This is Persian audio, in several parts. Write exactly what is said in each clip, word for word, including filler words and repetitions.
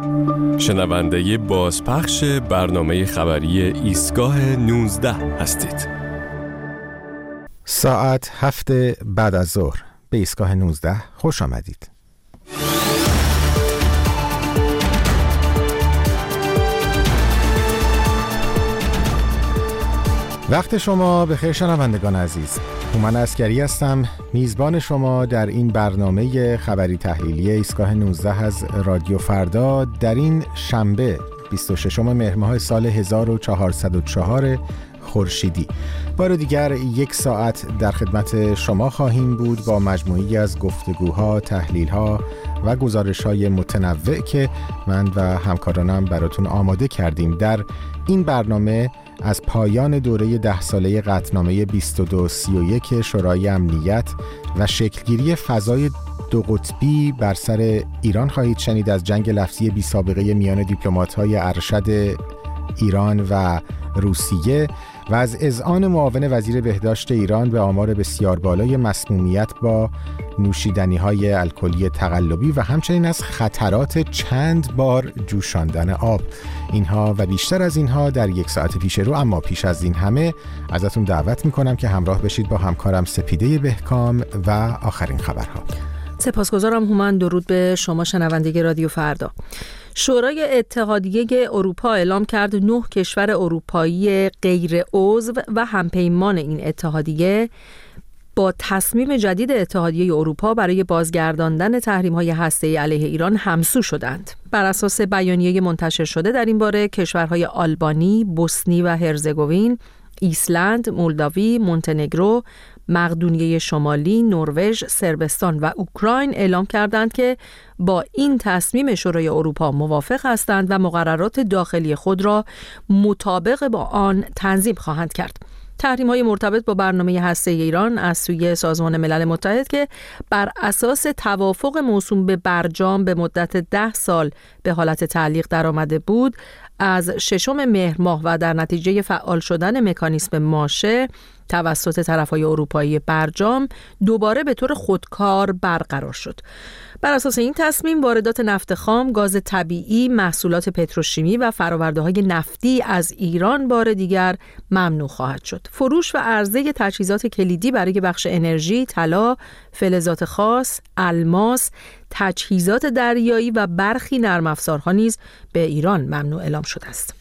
شنونده بازپخش برنامه خبری ایستگاه نوزده هستید. ساعت هفت بعد از ظهر به ایستگاه نوزده خوش آمدید. وقت شما بخیر شنوندگان عزیز. هومن عسکری هستم، میزبان شما در این برنامه خبری تحلیلی ایستگاه نوزده از رادیو فردا در این شنبه بیست و ششم مهر ماه سال هزار و چهارصد و چهار خورشیدی. بار دیگر یک ساعت در خدمت شما خواهیم بود با مجموعی از گفتگوها، تحلیلها و گزارش‌های متنوع که من و همکارانم براتون آماده کردیم. در این برنامه از پایان دوره ده ساله قطعنامه بیست و دو سی و یک شورای امنیت و شکلگیری فضای دو قطبی بر سر ایران خواهید شنید، از جنگ لفظی بی سابقه میان دیپلمات‌های ارشد ایران و روسیه و از اذعان معاون وزیر بهداشت ایران به آمار بسیار بالای مسمومیت با نوشیدنی‌های الکلی تقلبی و همچنین از خطرات چند بار جوشاندن آب. اینها و بیشتر از اینها در یک ساعت پیش رو، اما پیش از این همه ازتون دعوت میکنم که همراه بشید با همکارم سپیده بهکام و آخرین خبرها. سپاسگزارم هومن. درود به شما شنونده رادیو فردا. شورای اتحادیه اروپا اعلام کرد نه کشور اروپایی غیر عضو و همپیمان این اتحادیه با تصمیم جدید اتحادیه اروپا برای بازگرداندن تحریم‌های هسته‌ای علیه ایران همسو شدند. بر اساس بیانیه منتشر شده در این باره کشورهای آلبانی، بوسنی و هرزگوین، ایسلند، مولداوی، مونتنگرو، مقدونیه شمالی، نروژ، صربستان و اوکراین اعلام کردند که با این تصمیم شورای اروپا موافق هستند و مقررات داخلی خود را مطابق با آن تنظیم خواهند کرد. تحریم‌های مرتبط با برنامه هسته‌ای ایران از سوی سازمان ملل متحد که بر اساس توافق موسوم به برجام به مدت ده سال به حالت تعلیق درآمده بود، از ششم مهر ماه و در نتیجه فعال شدن مکانیسم ماشه توسط طرف‌های اروپایی برجام دوباره به طور خودکار برقرار شد. بر اساس این تصمیم واردات نفت خام، گاز طبیعی، محصولات پتروشیمی و فرآورده‌های نفتی از ایران بار دیگر ممنوع خواهد شد. فروش و عرضه تجهیزات کلیدی برای بخش انرژی، طلا، فلزات خاص، الماس، تجهیزات دریایی و برخی نرم افزارها نیز به ایران ممنوع اعلام شده است.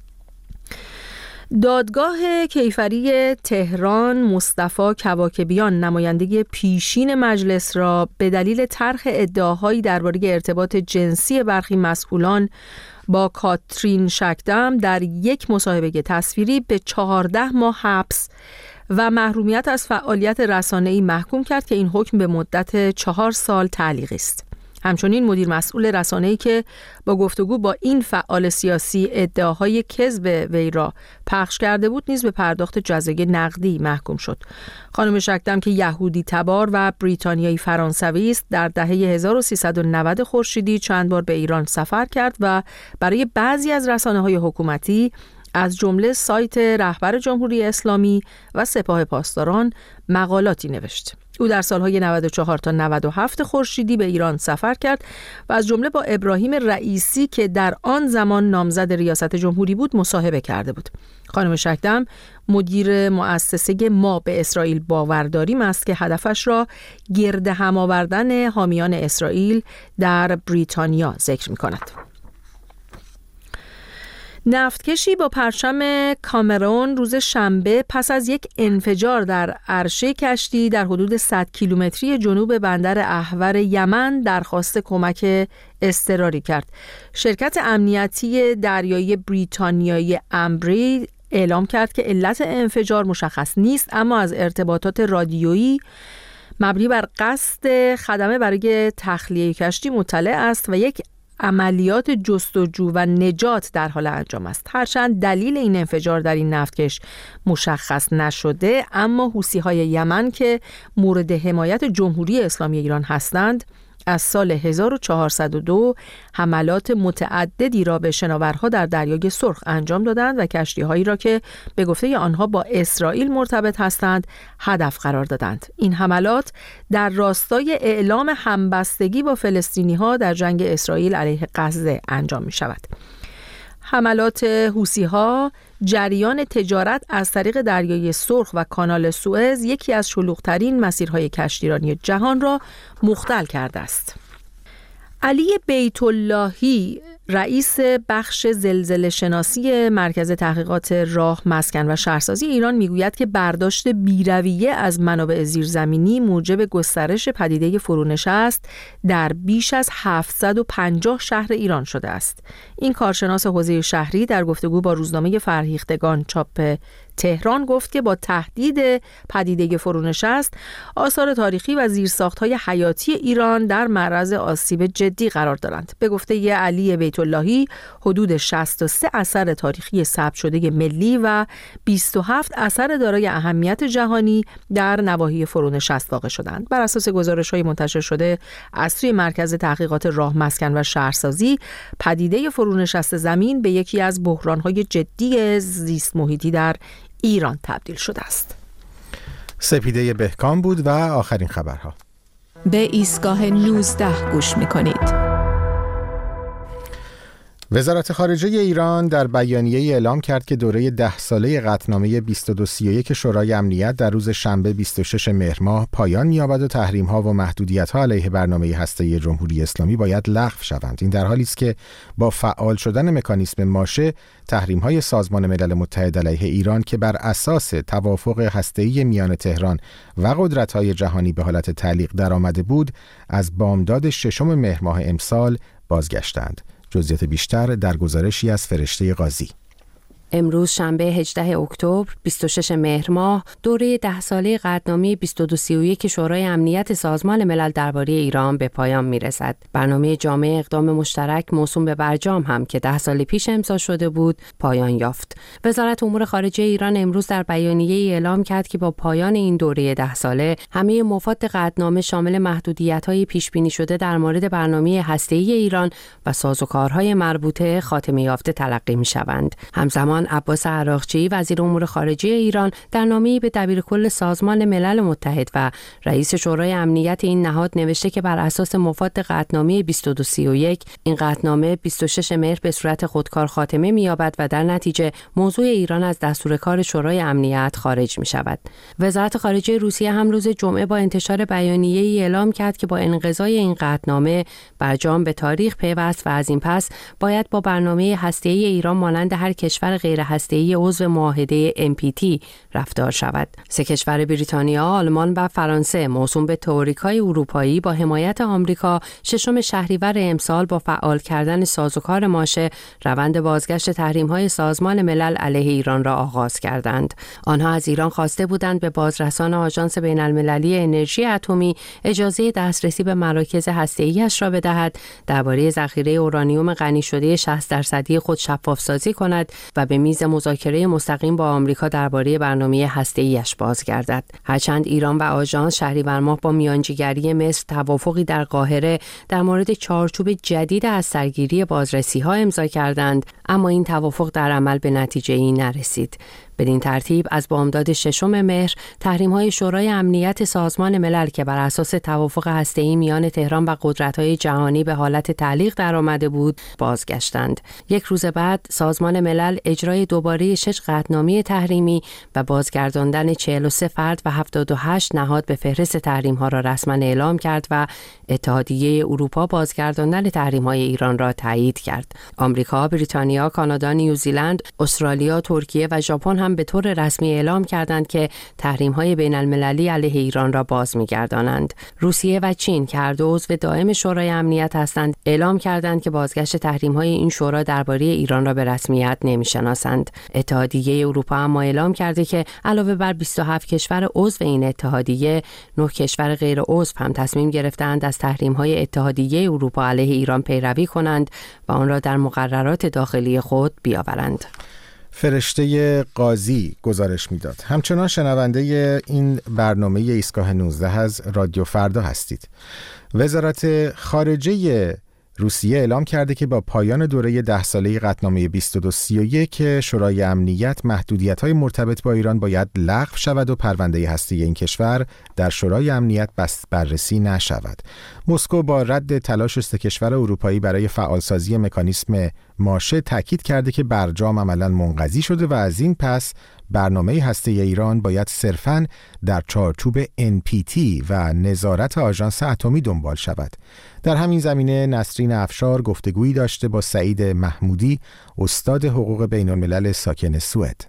دادگاه کیفری تهران مصطفی کواکبیان نماینده پیشین مجلس را به دلیل طرح ادعاهایی درباره ارتباط جنسی برخی مسئولان با کاترین شکدم در یک مصاحبه تصویری به چهارده ماه حبس و محرومیت از فعالیت رسانه‌ای محکوم کرد که این حکم به مدت چهار سال تعلیقی است. همچنین مدیر مسئول رسانه‌ای که با گفتگو با این فعال سیاسی ادعاهای کذب وی را پخش کرده بود نیز به پرداخت جزای نقدی محکوم شد. خانم شکدم که یهودی تبار و بریتانیایی فرانسوی است، در دهه هزار و سیصد و نود خورشیدی چند بار به ایران سفر کرد و برای بعضی از رسانه‌های حکومتی از جمله سایت رهبر جمهوری اسلامی و سپاه پاسداران مقالاتی نوشت. او در سالهای نود و چهار تا نود و هفت خورشیدی به ایران سفر کرد و از جمله با ابراهیم رئیسی که در آن زمان نامزد ریاست جمهوری بود مصاحبه کرده بود. خانم شکدم مدیر مؤسسه ما به اسرائیل باورداریم است که هدفش را گرد هم آوردن حامیان اسرائیل در بریتانیا ذکر می‌کند. نفتکشی با پرچم کامرون روز شنبه پس از یک انفجار در عرشه کشتی در حدود صد کیلومتری جنوب بندر احور یمن درخواست کمک اضطراری کرد. شرکت امنیتی دریایی بریتانیایی امبری اعلام کرد که علت انفجار مشخص نیست، اما از ارتباطات رادیویی مبنی بر قصد خدمه برای تخلیه کشتی مطلع است و یک عملیات جستجو و نجات در حال انجام است. هرچند دلیل این انفجار در این نفتکش مشخص نشده، اما حوثی‌های یمن که مورد حمایت جمهوری اسلامی ایران هستند از سال هزار و چهارصد و دو حملات متعددی را به شناورها در دریای سرخ انجام دادند و کشتی‌هایی را که به گفته آنها با اسرائیل مرتبط هستند هدف قرار دادند. این حملات در راستای اعلام همبستگی با فلسطینی‌ها در جنگ اسرائیل علیه غزه انجام می‌شود. حملات حوثی‌ها جریان تجارت از طریق دریای سرخ و کانال سوئز، یکی از شلوغ‌ترین مسیرهای کشتیرانی جهان را مختل کرده است. علی بیت اللهی، رئیس بخش زلزله شناسی مرکز تحقیقات راه، مسکن و شهرسازی ایران میگوید که برداشت بی‌رویه از منابع زیرزمینی موجب گسترش پدیده فرونشست در بیش از هفتصد و پنجاه شهر ایران شده است. این کارشناس حوزه شهری در گفتگو با روزنامه فرهیختگان چاپ تهران گفت که با تهدید پدیده فرونشست، آثار تاریخی و زیرساخت‌های حیاتی ایران در معرض آسیب جدی قرار دارند. به گفته ی علی بیت اللهی، حدود شصت و سه اثر تاریخی ثبت شده ملی و بیست و هفت اثر دارای اهمیت جهانی در نواحی فرونشست واقع شدند. بر اساس گزارش‌های منتشر شده از سوی مرکز تحقیقات راه، مسکن و شهرسازی، پدیده فرونشست زمین به یکی از بحران‌های جدی زیست محیطی در ایران تبدیل شده است. سپیده بهکام بود و آخرین خبرها. به ایستگاه نوزده گوش می‌کنید. وزارت خارجه ایران در بیانیه‌ای اعلام کرد که دوره ده ساله قطعنامه بیست و دو سی و یک شورای امنیت در روز شنبه بیست و شش مهر ماه پایان می‌یابد و تحریم‌ها و محدودیت‌ها علیه برنامه هسته‌ای جمهوری اسلامی باید لغو شوند. این در حالی است که با فعال شدن مکانیسم ماشه، تحریم‌های سازمان ملل متحد علیه ایران که بر اساس توافق هسته‌ای میان تهران و قدرت‌های جهانی به حالت تعلیق درآمده بود، از بامداد ششم مهر ماه امسال بازگشتند. جزئیات بیشتر در گزارشی از فرشته قاضی. امروز شنبه هجدهم اکتبر بیست و شش مهر ماه دوره ده ساله قطعنامه بیست و دو سی و یک شورای امنیت سازمان ملل درباره ایران به پایان میرسد. برنامه جامع اقدام مشترک موسوم به برجام هم که ده سال پیش امضا شده بود پایان یافت. وزارت امور خارجه ایران امروز در بیانیه‌ای اعلام کرد که با پایان این دوره ده ساله همه مفاد قطعنامه شامل محدودیت‌های پیش بینی شده در مورد برنامه هسته‌ای ایران و سازوکارهای مربوطه خاتمه یافته تلقی می‌شوند. همزمان عباس عراقچی وزیر امور خارجه ایران در نامه‌ای به دبیرکل سازمان ملل متحد و رئیس شورای امنیت این نهاد نوشته که بر اساس مفاد قطعنامه بیست و دو سی و یک این قطعنامه بیست و شش مهر به صورت خودکار خاتمه می‌یابد و در نتیجه موضوع ایران از دستور کار شورای امنیت خارج می‌شود. وزارت خارجه روسیه هم روز جمعه با انتشار بیانیه‌ای اعلام کرد که با انقضای این قطعنامه برجام به تاریخ پیوست و از این پس باید با برنامه هسته‌ای ایران مانند هر کشور غیر هسته‌ای عضو معاهده ام پی تی رفتار شود. سه کشور بریتانیا، آلمان و فرانسه موسوم به تئوریکای اروپایی با حمایت آمریکا ششم شهریور امسال با فعال کردن سازوکار ماشه روند بازگشت تحریم‌های سازمان ملل علیه ایران را آغاز کردند. آنها از ایران خواسته بودند به بازرسان آژانس بین‌المللی انرژی اتمی اجازه دسترسی به مراکز هسته‌ای‌اش را بدهد، درباره ذخیره اورانیوم غنی شده شصت درصدی خود شفاف‌سازی کند و به میز مذاکره مستقیم با آمریکا درباره برنامه هسته‌ای‌اش بازگردد. هرچند ایران و آژانس شهریور ماه با میانجیگری مصر توافقی در قاهره در مورد چارچوب جدید از سرگیری بازرسی‌ها امضا کردند، اما این توافق در عمل به نتیجه‌ای نرسید. بدین ترتیب از بامداد ششم مهر تحریم‌های شورای امنیت سازمان ملل که بر اساس توافق هسته‌ای میان تهران و قدرت‌های جهانی به حالت تعلیق درآمده بود بازگشتند. یک روز بعد سازمان ملل اجرای دوباره شش قطعنامه تحریمی و بازگرداندن چهل و سه فرد و هفتاد و هشت نهاد به فهرست تحریم‌ها را رسما اعلام کرد و اتحادیه اروپا بازگرداندن تحریم‌های ایران را تایید کرد. آمریکا، بریتانیا، کانادا، نیوزیلند، استرالیا، ترکیه و ژاپن هم به طور رسمی اعلام کردند که تحریم‌های بین‌المللی علیه ایران را باز می‌گردانند. روسیه و چین که هر دو عضو دائم شورای امنیت هستند، اعلام کردند که بازگشت تحریم‌های این شورا درباره ایران را به رسمیت نمی‌شناسند. اتحادیه اروپا هم اعلام کرده که علاوه بر بیست و هفت کشور عضو این اتحادیه، نه کشور غیر عضو هم تصمیم گرفتند از تحریم‌های اتحادیه اروپا علیه ایران پیروی کنند و آن را در مقررات داخلی خود بیاورند. فرشته قاضی گزارش میداد. همچنان شنونده این برنامه ایستگاه نوزده از رادیو فردا هستید. وزارت خارجه روسیه اعلام کرده که با پایان دوره ده ساله قطعنامه بیست و دو سی و یک شورای امنیت محدودیت‌های مرتبط با ایران باید لغو شود و پرونده هستی این کشور در شورای امنیت بس بررسی نشود. مسکو با رد تلاش سه کشور اروپایی برای فعالسازی مکانیسم ماشه تاکید کرده که برجام عملاً منقضی شده و از این پس برنامه هسته ایران باید صرفاً در چارچوب ان پی تی و نظارت آژانس اتمی دنبال شود. در همین زمینه نسرین افشار گفتگویی داشته با سعید محمودی، استاد حقوق بین الملل ساکن سوئد.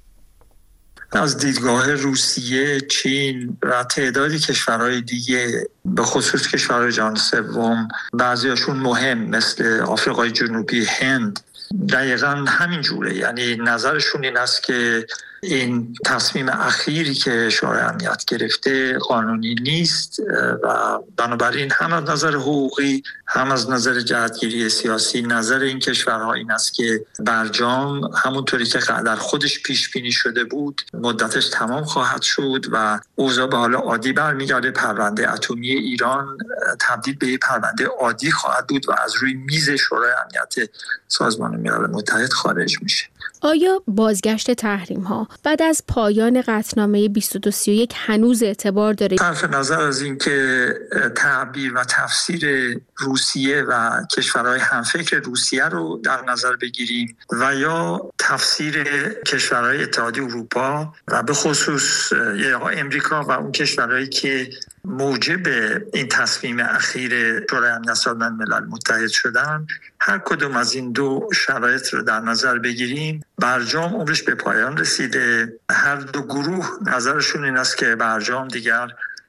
از دیدگاه روسیه، چین و تعدادی کشورهای دیگه به خصوص کشورهای جهان سوم، بعضیاشون مهم مثل آفریقای جنوبی، هند، دقیقاً همین جوره. یعنی نظرشون این است که این تصمیم اخیری که شورای امنیت گرفته قانونی نیست و بنابراین هم از نظر حقوقی هم از نظر جهتگیری سیاسی نظر این کشورها این است که برجام همونطوری که در خودش پیش بینی شده بود مدتش تمام خواهد شد و اوضاع به حال عادی برمیگرده. پرونده اتمی ایران تبدیل به پرونده عادی خواهد بود و از روی میز شورای امنیت سازمان ملل متحد خارج میشه. آیا بازگشت تحریم ها بعد از پایان قطعنامه بیست و دو سی و یک هنوز اعتبار داره؟ صرف نظر از اینکه تعبیر و تفسیر روسیه و کشورهای همفکر روسیه رو در نظر بگیریم و یا تفسیر کشورهای اتحادیه اروپا و به خصوص یا امریکا و اون کشورهایی که موجب این تصمیم اخیر شورای امنیت سازمان ملل متحد شدن، هر کدوم از این دو شرایط رو در نظر بگیریم برجام عمرش به پایان رسیده. هر دو گروه نظرشون این است که برجام دیگر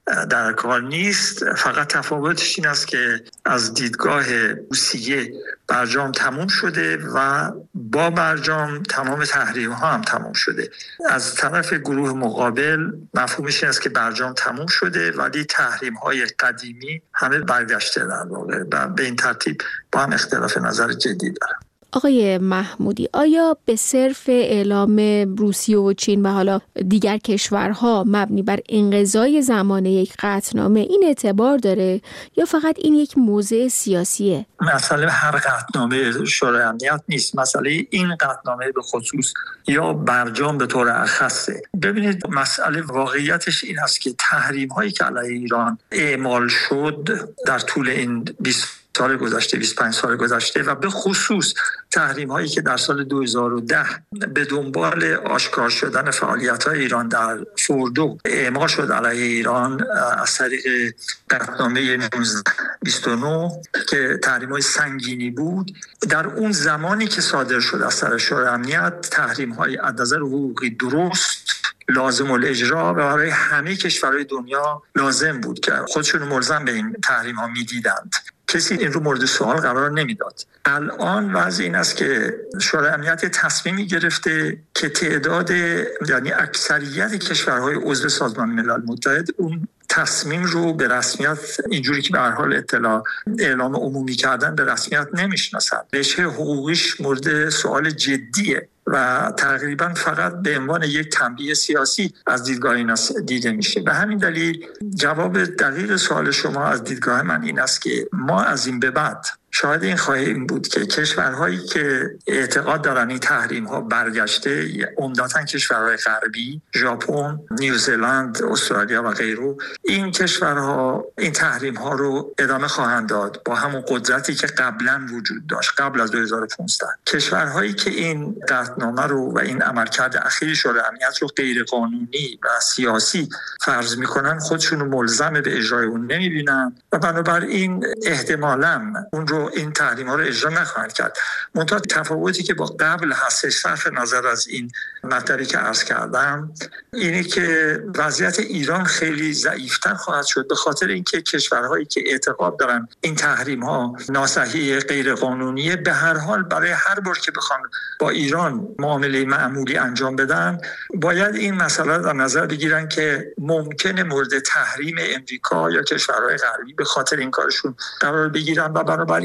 در کار نیست، فقط تفاوتش این است که از دیدگاه روسیه برجام تموم شده و با برجام تمام تحریم ها هم تموم شده. از طرف گروه مقابل مفهومش این است که برجام تموم شده ولی تحریم های قدیمی همه برگشته در واقع و به این ترتیب با هم اختلاف نظر جدی دارن. آقای محمودی، آیا به صرف اعلام روسیه و چین و حالا دیگر کشورها مبنی بر انقضای زمانه یک قطعنامه این اعتبار داره یا فقط این یک موضع سیاسیه؟ مسئله هر قطعنامه شورای امنیت نیست، مسئله این قطعنامه به خصوص یا برجام به طور اخصه. ببینید مسئله واقعیتش این است که تحریم هایی که علیه ایران اعمال شد در طول این بیست سال گذشته، بیست و پنج سال گذشته و به خصوص تحریم هایی که در سال دو هزار و ده به دنبال آشکار شدن فعالیت های ایران در فوردو اعمال شد علیه ایران از طریق قطعنامه نوزده بیست و نه که تحریم های سنگینی بود، در اون زمانی که صادر شد از طرف شورای امنیت تحریم های از نظر حقوقی درست، لازم الاجرا و برای همه کشورهای دنیا لازم بود که خودشون ملزم به این تحریم ها میدیدند. کسی این رو مورد سوال قرار نمیداد. الان وضع این است که شورای امنیت تصمیمی گرفته که تعداد یعنی اکثریت کشورهای عضو سازمان ملل متحد اون تصمیم رو به رسمیت اینجوری که به هر حال اطلاع اعلام عمومی کردن به رسمیت نمیشناسن. رشته حقوقیش مورد سوال جدیه و تقریبا فقط به عنوان یک تنبیه سیاسی از دیدگاه این دیده میشه. به همین دلیل جواب دقیق سوال شما از دیدگاه من این است که ما از این به بعد شاید این خواهیم بود که کشورهایی که اعتقاد دارن این تحریم ها برگشته، عمدتاً کشورهای غربی، ژاپن، نیوزلند، استرالیا و غیره، این کشورها این تحریم ها رو ادامه خواهند داد با همون قدرتی که قبلا وجود داشت قبل از دو هزار و پانزده. کشورهایی که این قطعنامه رو و این عملکرد اخیر شورای امنیت رو غیر قانونی و سیاسی فرض میکنن خودشون رو ملزم به اجرای اون نمیبینن و بنابراین احتمالاً اون رو این تحریم ها رو اجرا نخواهند کرد. منتها تفاوتی که با قبل هست صرف نظر از این مطلبی که عرض کردم اینه که وضعیت ایران خیلی ضعیفتر خواهد شد به خاطر اینکه کشورهایی که اعتقاد دارن این تحریم ها ناصحیح غیر قانونیه به هر حال برای هر بار که بخوان با ایران معامله معمولی انجام بدن باید این مسئله در نظر بگیرن که ممکنه مورد تحریم امریکا یا کشورهای غربی به خاطر این کارشون قرار بگیرن و بنابراین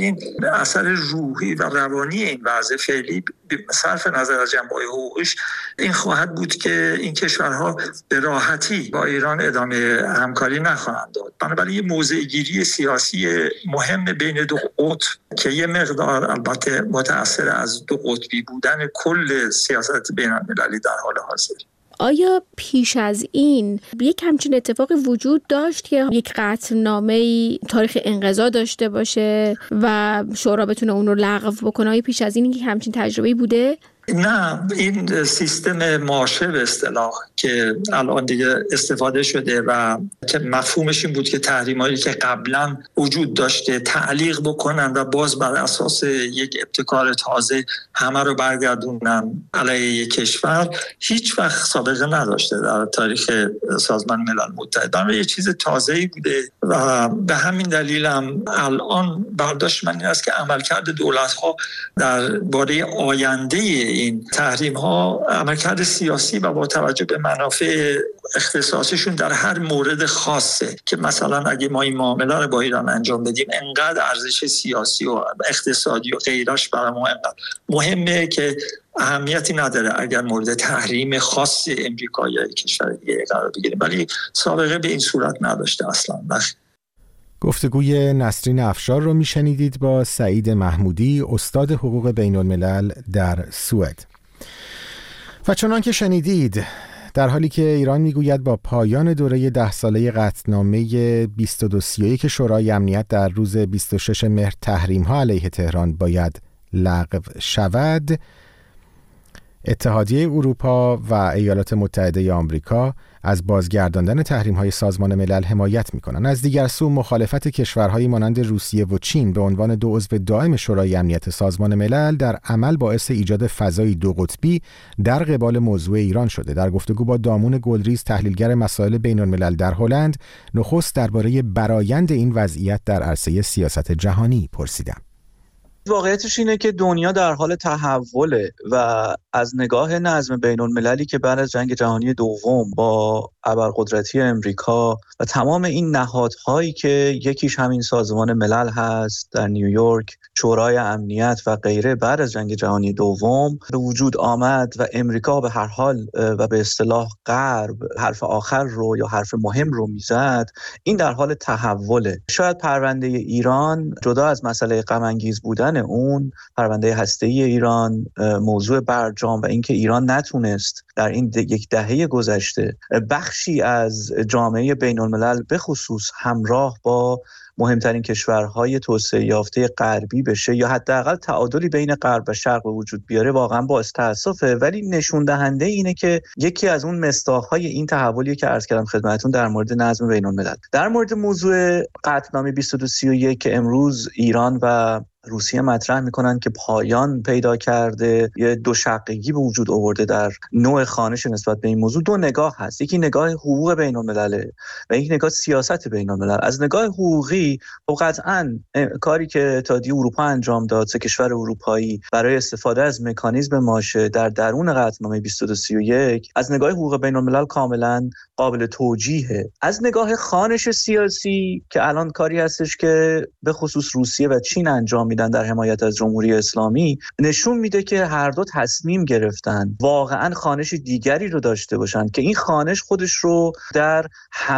بنابراین اثر روحی و روانی این وضع فعلی صرف نظر از جنبه‌های حقوقیش این خواهد بود که این کشورها به راحتی با ایران ادامه همکاری نخواهند داد. بنابراین یه موضع‌گیری سیاسی مهم بین دو قطب که یه مقدار البته متأثر از دو قطبی بودن کل سیاست بین‌المللی در حال حاضر. آیا پیش از این یک همچین اتفاقی وجود داشت که یک قطعنامه‌ای تاریخ انقضا داشته باشه و شورا بتونه اون رو لغو بکنه؟ آیا پیش از این یک همچین تجربه‌ای بوده؟ نه، این سیستم ماشه به اصطلاح که الان دیگه استفاده شده و که مفهومش این بود که تحریمایی که قبلا وجود داشته تعلیق بکنن و باز بر اساس یک ابتکار تازه همه رو برگردونن علیه یک کشور، هیچ وقت سابقه نداشته در تاریخ سازمان ملل متحد. در یه چیز تازه‌ای بوده و به همین دلیل هم الان برداشت من این است که عملکرد دولت‌ها درباره آینده این تحریم ها عملکرد سیاسی و با توجه به منافع اختصاصیشون در هر مورد خاصه که مثلا اگه ما این معامله رو با ایران انجام بدیم انقدر ارزش سیاسی و اقتصادی و غیرش برای ما انقدر مهمه که اهمیتی نداره اگر مورد تحریم خاص امریکا یا کشور دیگه قرار بگیریم، ولی سابقه به این صورت نداشته اصلا. گفتگوی نسرین افشار رو میشنیدید با سعید محمودی، استاد حقوق بین الملل در سوئد. و چنان که شنیدید، در حالی که ایران میگوید با پایان دوره ده ساله قطعنامه بیست و دو سی و یک شورای امنیت در روز بیست و شش مهر تحریم‌ها علیه تهران باید لغو شود، اتحادیه اروپا و ایالات متحده آمریکا از بازگرداندن تحریم‌های سازمان ملل حمایت می‌کنند. از دیگر سو مخالفت کشورهایی مانند روسیه و چین به عنوان دو عضو دائم شورای امنیت سازمان ملل در عمل باعث ایجاد فضای دو قطبی در قبال موضوع ایران شده. در گفتگو با دامون گلریز، تحلیلگر مسائل بین‌الملل در هلند، نخست درباره برآیند این وضعیت در عرصه سیاست جهانی پرسیدم. واقعیتش اینه که دنیا در حال تحوله و از نگاه نظم بین المللی که بعد از جنگ جهانی دوم با ابرقدرتی امریکا و تمام این نهادهایی که یکیش همین سازمان ملل هست در نیویورک، شورای امنیت و غیره، بعد از جنگ جهانی دوم به وجود آمد و امریکا به هر حال و به اصطلاح غرب حرف آخر رو یا حرف مهم رو میزد، این در حال تحوله. شاید پرونده ایران جدا از مسئله غم انگیز بودن اون، پرونده هسته‌ای ایران، موضوع برجام و اینکه ایران نتونست در این یک دهه گذشته بخشی از جامعه بین الملل به خصوص همراه با مهمترین کشورهای توسعه یافته غربی بشه یا حداقل تعادلی بین غرب و شرق به وجود بیاره، واقعا باعث تأسفه. ولی نشون دهنده اینه که یکی از اون مصداق‌های این تحولی که عرض کردم خدمتتون در مورد نظم بین الملل، در مورد موضوع قطعنامه بیست و دو سی و یک که امروز ایران و روسیه مطرح میکنن که پایان پیدا کرده، یه دو شقگی به وجود آورده در نوع خوانش نسبت به این موضوع. دو نگاه هست، یکی نگاه حقوق بین الملل و یک نگاه سیاست بین الملل. از نگاه حقوقی و قطعاً کاری که اتحادیه اروپا انجام داد، سه کشور اروپایی، برای استفاده از مکانیزم ماشه در درون قطعنامه بیست و دو سی و یک، از نگاه حقوق بین الملل کاملاً قابل توجیهه. از نگاه خوانش سیاسی که الان کاری هستش که به خصوص روسیه و چین انجام میدن در حمایت از جمهوری اسلامی، نشون میده که هر دو تصمیم گرفتن واقعا خوانش دیگری رو داشته باشن که این خوانش خودش رو در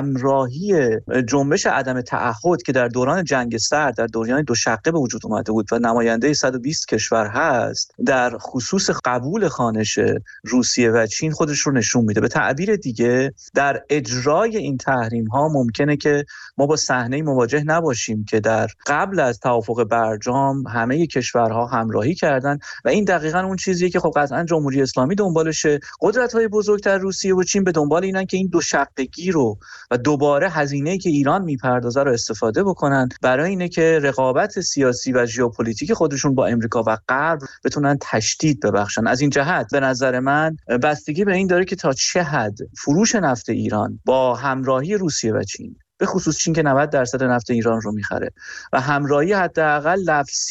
همراهی جنبش عدم تعهد که در دوران جنگ سرد در دوران دو شقه به وجود اومده بود و نماینده صد و بیست کشور هست، در خصوص قبول خوانش روسیه و چین خودش رو نشون میده. به تعبیر دیگه در اجرای این تحریم ها ممکنه که ما با صحنه مواجه نباشیم که در قبل از توافق برجام همه کشورها همراهی کردن و این دقیقاً اون چیزیه که خب قطعاً جمهوری اسلامی دنبالشه. قدرت‌های بزرگتر روسیه و چین به دنبال اینن که این دو شقگی رو و دوباره هزینه‌ای که ایران میپردازه رو استفاده بکنن برای اینه که رقابت سیاسی و ژئوپلیتیک خودشون با امریکا و غرب بتونن تشدید ببخشن. از این جهت به نظر من بستگی به این داره که تا چه حد فروش نفت ایران با همراهی روسیه و چین، به خصوص چین که نود درصد نفت ایران رو میخره، و همراهی حداقل لفظی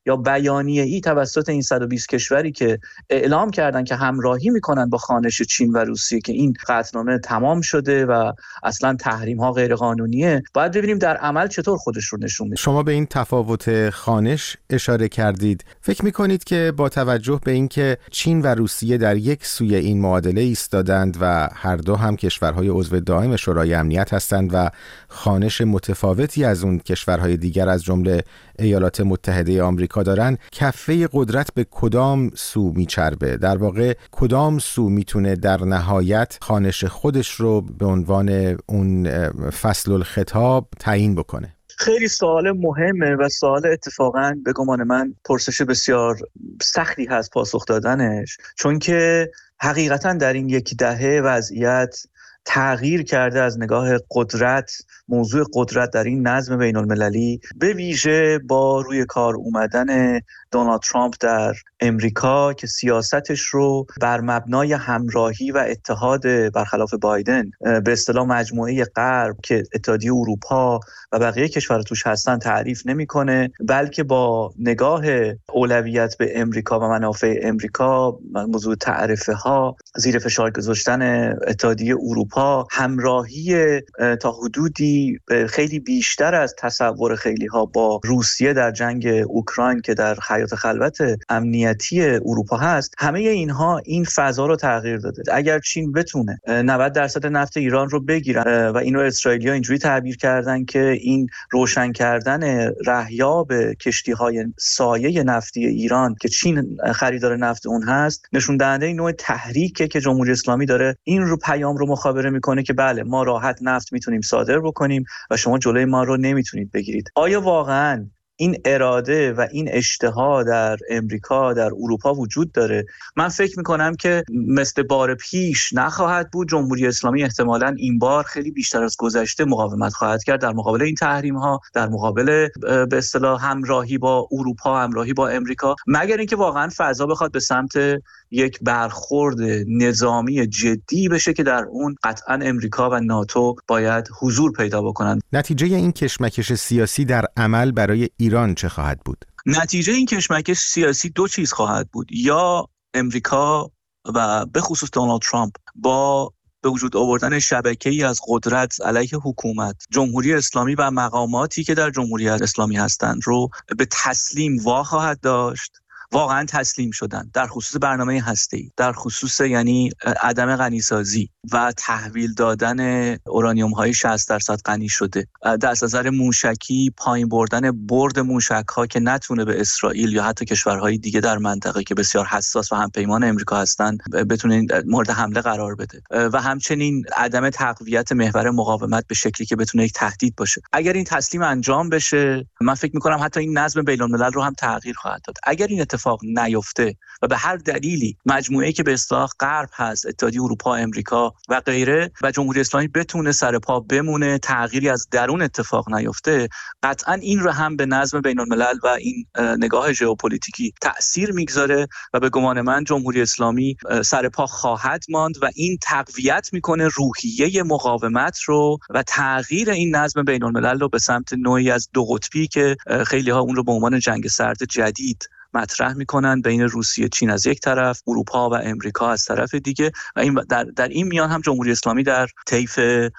یا بیانیه‌ای توسط این صد و بیست کشوری که اعلام کردن که همراهی میکنن با خوانش چین و روسیه که این قطعنامه تمام شده و اصلا تحریم ها غیر قانونیه، باید ببینیم در عمل چطور خودش رو نشون میده. شما به این تفاوت خوانش اشاره کردید. فکر میکنید که با توجه به اینکه چین و روسیه در یک سوی این معادله ایستادند و هر دو هم کشورهای عضو دائم شورای امنیت هستند و خوانش متفاوتی از اون کشورهای دیگر از جمله ایالات متحده آمریکا دارن، کفه قدرت به کدام سو میچربه؟ در واقع کدام سو میتونه در نهایت خوانش خودش رو به عنوان اون فصل الخطاب تعیین بکنه؟ خیلی سوال مهمه و سوال اتفاقاً به گمان من پرسش بسیار سختی هست پاسخ دادنش، چون که حقیقتاً در این یک دهه وضعیت تغییر کرده از نگاه قدرت، موضوع قدرت در این نظم بین المللی، به ویژه با روی کار اومدن دونالد ترامپ در امریکا که سیاستش رو بر مبنای همراهی و اتحاد برخلاف بایدن به اصطلاح مجموعه غرب که اتحادیه اروپا و بقیه کشورها توش هستن تعریف نمیکنه، بلکه با نگاه اولویت به امریکا و منافع امریکا، موضوع تعرفه ها، زیر فشار گذاشتن اتحادیه اروپا، همراهی تا حدودی خیلی بیشتر از تصور خیلی ها با روسیه در جنگ اوکراین که در حیات خلوت امنیتی اروپا هست، همه اینها این فضا رو تغییر داده. اگر چین بتونه نود درصد نفت ایران رو بگیرن و اینو اسرائیلی‌ها اینجوری تعبیر کردن که این روشن کردن رهیاب کشتی‌های سایه نفتی ایران که چین خریدار نفت اون هست، نشون دهنده این نوع تحریکه که جمهوری اسلامی داره این رو پیام رو مخابره میکنه که بله ما راحت نفت میتونیم صادر بکنیم و شما جلوی ما رو نمیتونید بگیرید. آیا واقعاً این اراده و این اشتها در امریکا، در اروپا وجود داره؟ من فکر میکنم که مثل بار پیش نخواهد بود. جمهوری اسلامی احتمالاً این بار خیلی بیشتر از گذشته مقاومت خواهد کرد در مقابل این تحریم ها، در مقابل به اصطلاح همراهی با اروپا، همراهی با امریکا، مگر اینکه واقعاً فضا بخواد به سمت یک برخورد نظامی جدی بشه که در اون قطعاً امریکا و ناتو باید حضور پیدا بکنن. نتیجه این کشمکش سیاسی در عمل برای ایران چه خواهد بود؟ نتیجه این کشمکش سیاسی دو چیز خواهد بود. یا امریکا و به خصوص دونالد ترامپ با به وجود آوردن شبکه‌ای از قدرت علیه حکومت، جمهوری اسلامی و مقاماتی که در جمهوری اسلامی هستند رو به تسلیم وا خواهد داشت. واقعا تسلیم شدن در خصوص برنامه هسته‌ای، در خصوص یعنی عدم غنیسازی و تحویل دادن اورانیوم های شصت درصد غنی شده، در نظر موشکی پایین بردن برد موشک ها که نتونه به اسرائیل یا حتی کشورهای دیگه در منطقه که بسیار حساس و همپیمان امریکا هستن بتونه مورد حمله قرار بده، و همچنین عدم تقویت محور مقاومت به شکلی که بتونه یک تهدید باشه. اگر این تسلیم انجام بشه، من فکر می‌کنم حتی این نظم بین‌الملل رو هم تغییر خواهد داد. اگر این اتفاق نیفته و به هر دلیلی مجموعه‌ای که به اصطلاح غرب هست، اتحادیه اروپا، امریکا و غیره، و جمهوری اسلامی بتونه سر پا بمونه، تغییری از درون اتفاق نیفته، قطعاً این رو هم به نظم بین‌الملل و این نگاه ژئوپلیتیکی تأثیر میگذاره و به گمان من جمهوری اسلامی سر پا خواهد ماند و این تقویت میکنه روحیه مقاومت رو و تغییر این نظم بین‌الملل رو به سمت نوعی از دو قطبی که خیلی ها اون رو به عنوان جنگ سرد جدید مطرح میکنن بین روسیه، چین از یک طرف، اروپا و امریکا از طرف دیگه، و این در, در این میان هم جمهوری اسلامی در طیف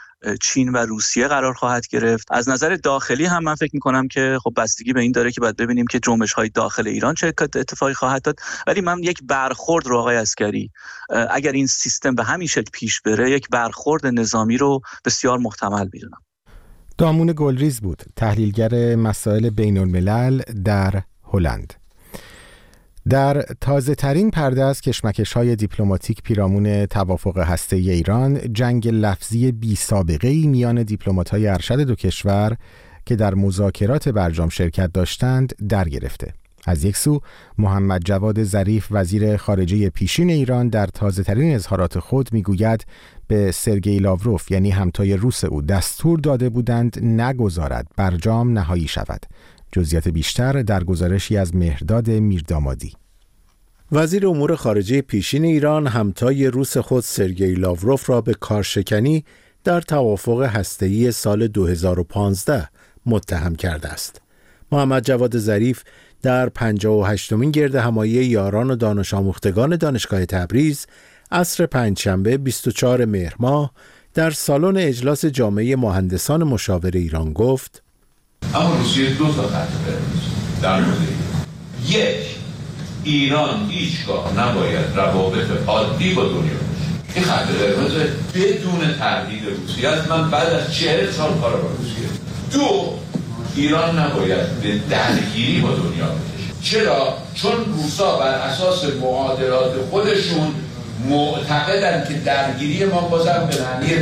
چین و روسیه قرار خواهد گرفت. از نظر داخلی هم من فکر میکنم که خب بستگی به این داره که باید ببینیم که جنبش های داخل ایران چه اتفاقی خواهد داد، ولی من یک برخورد رو آقای عسگری، اگر این سیستم به همین شکل پیش بره، یک برخورد نظامی رو بسیار محتمل میدونم. دامون گلریز بود، تحلیلگر مسائل بین الملل در هلند. در تازه ترین پرده از کشمکش‌های دیپلماتیک پیرامون توافق هسته‌ای ایران، جنگ لفظی بی سابقه‌ای میان دیپلمات‌های ارشد دو کشور که در مذاکرات برجام شرکت داشتند در گرفته. از یک سو محمد جواد ظریف وزیر خارجه پیشین ایران در تازه ترین اظهارات خود میگوید به سرگئی لاوروف یعنی همتای روس او دستور داده بودند نگذارد برجام نهایی شود. جزئیات بیشتر در گزارشی از مهرداد میردامادی. وزیر امور خارجه پیشین ایران همتای روس خود سرگئی لاوروف را به کارشکنی در توافق هسته‌ای سال دو هزار و پانزده متهم کرده است. محمد جواد ظریف در پنجاه و هشتمین گرد همایی یاران و دانش آموختگان دانشگاه تبریز عصر پنجشنبه بیست و چهارم مهر ماه در سالن اجلاس جامعه مهندسان مشاور ایران گفت: اما روسیه دو تا خط قرمز در مورد یک، ایران هیچگاه نباید روابط عادی با دنیا باشه. این خط قرمز بدون تردید روسیه است. من بعد از چهل سال کار با روسیه. دو، ایران نباید به درگیری با دنیا بشه. چرا؟ چون روسا بر اساس معادلات خودشون معتقدن که درگیری ما بازم به معنی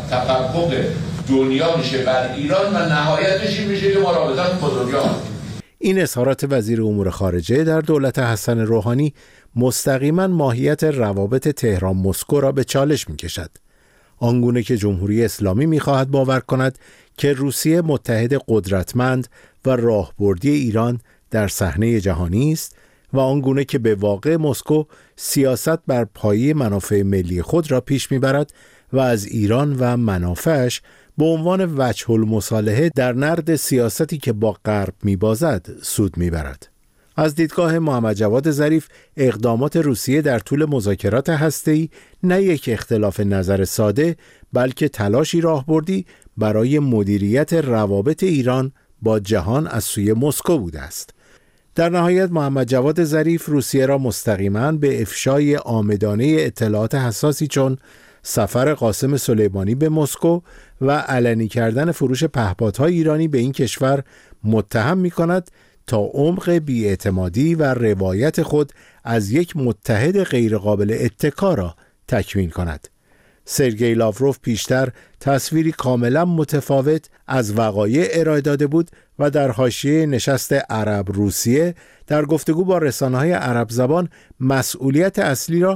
تفوق دنیا میشه بر ایران و نهایتش این میشه که ما رابطمون با دنیا. این اظهارات وزیر امور خارجه در دولت حسن روحانی مستقیما ماهیت روابط تهران مسکو را به چالش میکشد. آنگونه که جمهوری اسلامی میخواهد باور کند که روسیه متحد قدرتمند و راهبردی ایران در صحنه جهانی است و آنگونه که به واقع مسکو سیاست بر پایه منافع ملی خود را پیش میبرد و از ایران و منافعش به عنوان وجه المصالحه در نرد سیاستی که با غرب میبازد سود میبرد. از دیدگاه محمد جواد ظریف اقدامات روسیه در طول مذاکرات هسته‌ای نه یک اختلاف نظر ساده بلکه تلاشی راهبردی برای مدیریت روابط ایران با جهان از سوی مسکو بوده است. در نهایت محمد جواد ظریف روسیه را مستقیما به افشای عامدانه اطلاعات حساسی چون سفر قاسم سلیمانی به مسکو و علنی کردن فروش پهپادهای ایرانی به این کشور متهم می کند تا عمق بی‌اعتمادی و روایت خود از یک متحد غیرقابل اتکا را تکمیل کند. سرگئی لاوروف پیشتر تصویری کاملا متفاوت از وقایع ارائه داده بود و در حاشیه نشست عرب روسیه در گفتگو با رسانه‌های عرب زبان مسئولیت اصلی را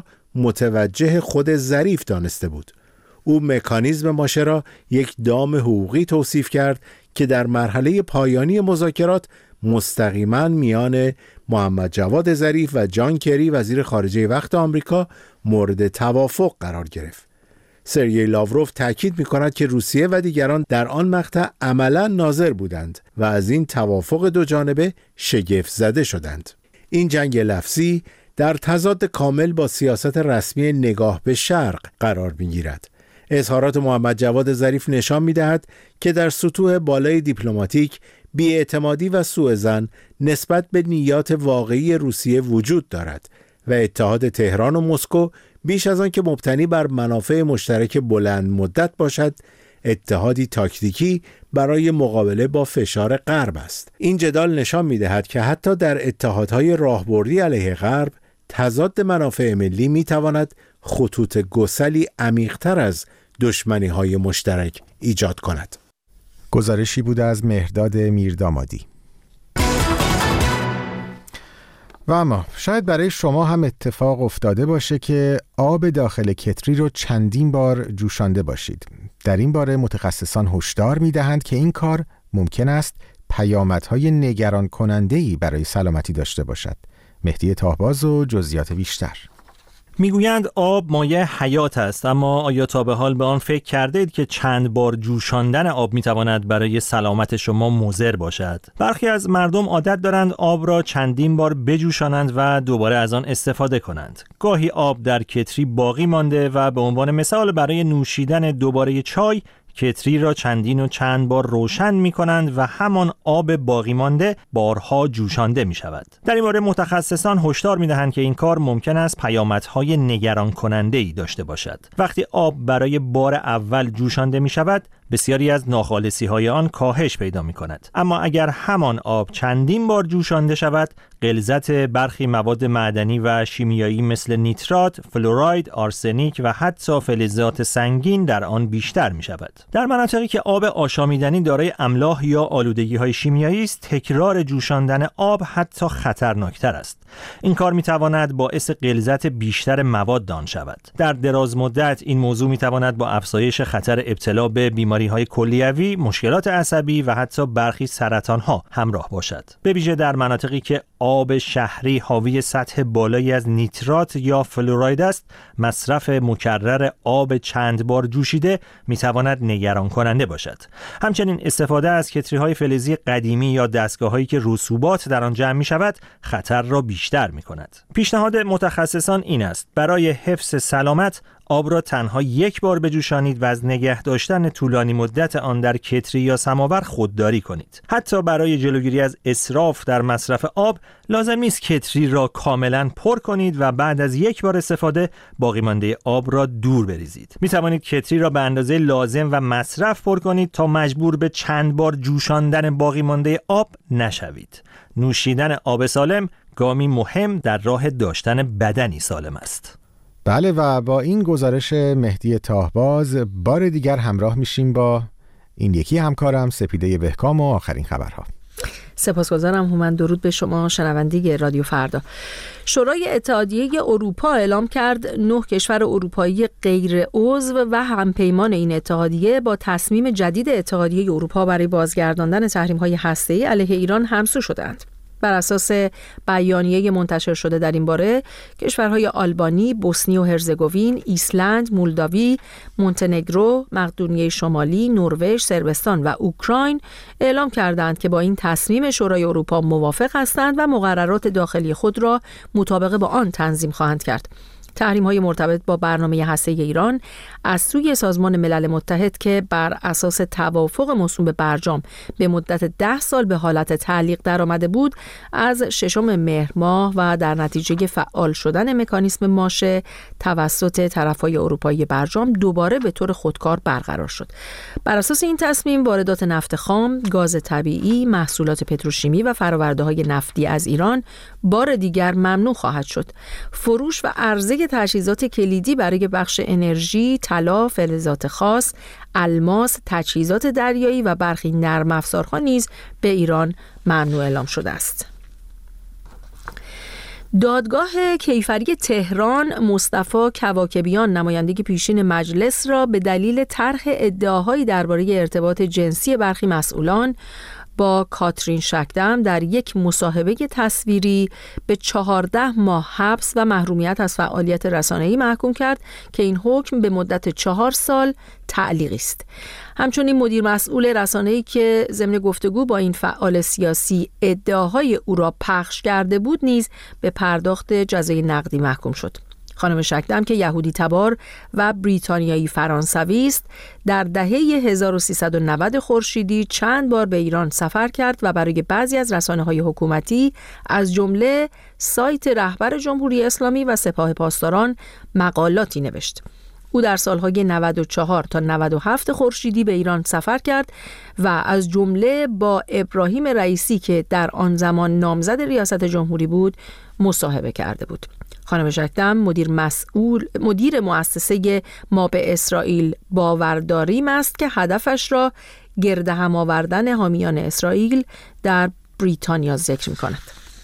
متوجه خود ظریف دانسته بود. او مکانیزم ماشه را یک دام حقوقی توصیف کرد که در مرحله پایانی مذاکرات مستقیما میان محمد جواد ظریف و جان کری وزیر خارجه وقت آمریکا مورد توافق قرار گرفت. سرگئی لاوروف تاکید می‌کند که روسیه و دیگران در آن مقطع عملاً ناظر بودند و از این توافق دو جانبه شگفت زده شدند. این جنگ لفظی در تضاد کامل با سیاست رسمی نگاه به شرق قرار می‌گیرد. اظهارات محمد جواد ظریف نشان می‌دهد که در سطوح بالای دیپلماتیک بی‌اعتمادی و سوءظن نسبت به نیات واقعی روسیه وجود دارد و اتحاد تهران و مسکو بیش از آن که مبتنی بر منافع مشترک بلند مدت باشد، اتحادی تاکتیکی برای مقابله با فشار غرب است. این جدال نشان می‌دهد که حتی در اتحادهای راهبردی علیه غرب، تضاد منافع ملی می‌تواند خطوط گسلی عمیق‌تر از دشمنی‌های مشترک ایجاد کند. گزارشی بود از مهرداد میردامادی. و اما شاید برای شما هم اتفاق افتاده باشه که آب داخل کتری رو چندین بار جوشانده باشید. در این باره متخصصان هشدار می‌دهند که این کار ممکن است پیامدهای نگران کننده‌ای برای سلامتی داشته باشد. مهدی طاهباز و جزئیات بیشتر. میگویند آب مایه حیات است، اما آیا تا به حال به آن فکر کردید که چند بار جوشاندن آب میتواند برای سلامت شما مضر باشد؟ برخی از مردم عادت دارند آب را چندین بار بجوشانند و دوباره از آن استفاده کنند. گاهی آب در کتری باقی مانده و به عنوان مثال برای نوشیدن دوباره چای کتری را چندین و چند بار روشن می کنند و همان آب باقی مانده بارها جوشانده می شود. در این مورد متخصصان هشدار می دهند که این کار ممکن است پیامدهای نگران کننده ای داشته باشد. وقتی آب برای بار اول جوشانده می شود، بسیاری از ناخالصی های آن کاهش پیدا می کند. اما اگر همان آب چندین بار جوشانده شود، غلظت برخی مواد معدنی و شیمیایی مثل نیترات، فلوراید، آرسنیک و حتی فلزات سنگین در آن بیشتر می شود. در مناطقی که آب آشامیدنی دارای املاح یا آلودگی های شیمیایی است، تکرار جوشاندن آب حتی خطرناکتر است. این کار می تواند باعث غلظت بیشتر مواد آن شود. در دراز مدت این موضوع می تواند با افزایش خطر ابتلا به بیماری بیماری‌های کلیوی، مشکلات عصبی و حتی برخی سرطان‌ها همراه باشد. به ویژه در مناطقی که آب شهری حاوی سطح بالایی از نیترات یا فلوراید است، مصرف مکرر آب چند بار جوشیده می‌تواند نگران کننده باشد. همچنین استفاده از کتری‌های فلزی قدیمی یا دستگاه‌هایی که رسوبات در آن جمع می‌شود، خطر را بیشتر می‌کند. پیشنهاد متخصصان این است: برای حفظ سلامت آب را تنها یک بار بجوشانید و از نگه داشتن طولانی مدت آن در کتری یا سماور خودداری کنید. حتی برای جلوگیری از اسراف در مصرف آب لازم نیست کتری را کاملا پر کنید و بعد از یک بار استفاده باقی مانده آب را دور بریزید. می توانید کتری را به اندازه لازم و مصرف پر کنید تا مجبور به چند بار جوشاندن باقی مانده آب نشوید. نوشیدن آب سالم گامی مهم در راه داشتن بدنی سالم است. بله، و با این گزارش مهدی تاهباز بار دیگر همراه میشیم با این یکی همکارم سپیده بهکام و آخرین خبرها. سپاسگزارم هومن. درود به شما شنونده رادیو فردا. شورای اتحادیه اروپا اعلام کرد نه کشور اروپایی غیر عضو و همپیمان این اتحادیه با تصمیم جدید اتحادیه اروپا برای بازگرداندن تحریم‌های هسته‌ای علیه ایران همسو شدند. بر اساس بیانیه منتشر شده در این باره، کشورهای آلبانی، بوسنی و هرزگوین، ایسلند، مولداوی، مونتنگرو، مقدونیه شمالی، نروژ، صربستان و اوکراین اعلام کردند که با این تصمیم شورای اروپا موافق هستند و مقررات داخلی خود را مطابق با آن تنظیم خواهند کرد. تحریم‌های مرتبط با برنامه هسته‌ای ایران از سوی سازمان ملل متحد که بر اساس توافق موسوم به برجام به مدت ده سال به حالت تعلیق درآمده بود، از ششم مهر ماه و در نتیجه فعال شدن مکانیسم ماشه توسط طرف‌های اروپایی برجام دوباره به طور خودکار برقرار شد. بر اساس این تصمیم، واردات نفت خام، گاز طبیعی، محصولات پتروشیمی و فرآورده‌های نفتی از ایران بار دیگر ممنوع خواهد شد. فروش و عرضه تجهیزات کلیدی برای بخش انرژی، طلا، فلزات خاص، الماس، تجهیزات دریایی و برخی نرم افزارها نیز به ایران ممنوع اعلام شده است. دادگاه کیفری تهران مصطفی کواکبیان نماینده پیشین مجلس را به دلیل طرح ادعاهایی درباره ارتباط جنسی برخی مسئولان با کاترین شکدم در یک مصاحبه تصویری به چهارده ماه حبس و محرومیت از فعالیت رسانه‌ای محکوم کرد که این حکم به مدت چهار سال تعلیقی است. همچنین مدیر مسئول رسانه‌ای که ضمن گفتگو با این فعال سیاسی ادعاهای او را پخش کرده بود نیز به پرداخت جزای نقدی محکوم شد. خانم شکدم که یهودی تبار و بریتانیایی فرانسوی است، در دهه هزار و سیصد و نود خورشیدی چند بار به ایران سفر کرد و برای بعضی از رسانه‌های حکومتی از جمله سایت رهبر جمهوری اسلامی و سپاه پاسداران مقالاتی نوشت. او در سالهای نود و چهار تا نود و هفت خورشیدی به ایران سفر کرد و از جمله با ابراهیم رئیسی که در آن زمان نامزد ریاست جمهوری بود مصاحبه کرده بود. خانم شکدم مدیر مسئول مدیر مؤسسه ما به اسرائیل باورداریم است که هدفش را گرد هم آوردن حامیان اسرائیل در بریتانیا ذکر می‌کند.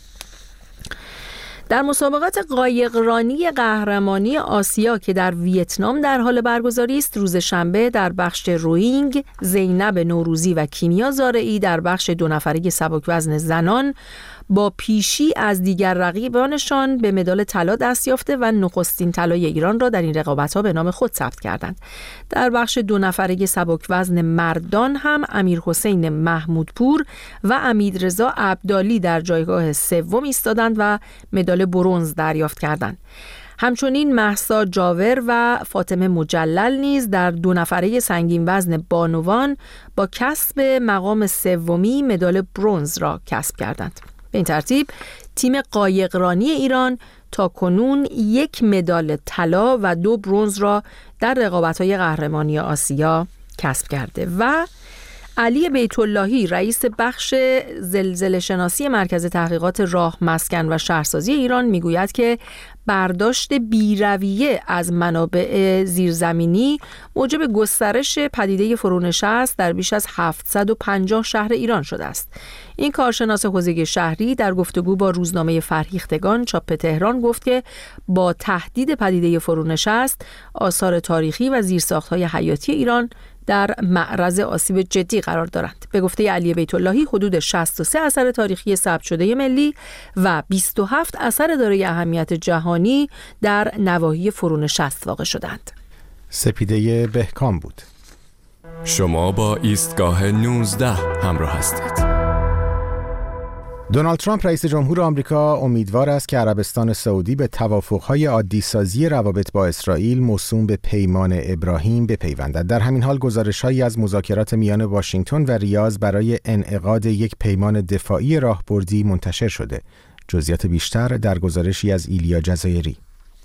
در مسابقات قایقرانی قهرمانی آسیا که در ویتنام در حال برگزاری است، روز شنبه در بخش روینگ زینب نوروزی و کیمیا زارعی در بخش دو نفره سبک‌وزن زنان با پیشی از دیگر رقیبانشان به مدال طلا دست یافته و نخستین طلای ایران را در این رقابت‌ها به نام خود ثبت کردند. در بخش دو نفره سبک‌وزن مردان هم امیرحسین محمودپور و امیررضا عبدالی در جایگاه سوم ایستادند و مدال برنز دریافت کردند. همچنین مهسا جاور و فاطمه مجلل نیز در دو نفره سنگین وزن بانوان با کسب مقام سومی مدال برنز را کسب کردند. به این ترتیب تیم قایقرانی ایران تا کنون یک مدال طلا و دو برنز را در رقابت‌های قهرمانی آسیا کسب کرده. و علی بیت اللهی رئیس بخش زلزله شناسی مرکز تحقیقات راه، مسکن و شهرسازی ایران میگوید که برداشت بی‌رویه از منابع زیرزمینی موجب گسترش پدیده فرونشست در بیش از هفتصد و پنجاه شهر ایران شده است. این کارشناس حوزه شهری در گفتگو با روزنامه فرهیختگان چاپ تهران گفت که با تهدید پدیده فرونشست، آثار تاریخی و زیرساخت‌های حیاتی ایران در معرض آسیب جدی قرار دارند. به گفته علی بیت اللهی حدود شصت و سه اثر تاریخی ثبت شده ملی و بیست و هفت اثر دارای اهمیت جهانی در نواحی فرونشست واقع شدند. سپیده بهکام بود. شما با ایستگاه نوزده همراه هستید. دونالد ترامپ رئیس جمهور آمریکا امیدوار است که عربستان سعودی به توافق‌های عادی‌سازی روابط با اسرائیل موسوم به پیمان ابراهیم بپیوندد. در همین حال گزارش‌هایی از مذاکرات میان واشنگتن و ریاض برای انعقاد یک پیمان دفاعی راهبردی منتشر شده. جزئیات بیشتر در گزارشی از ایلیا جزایری.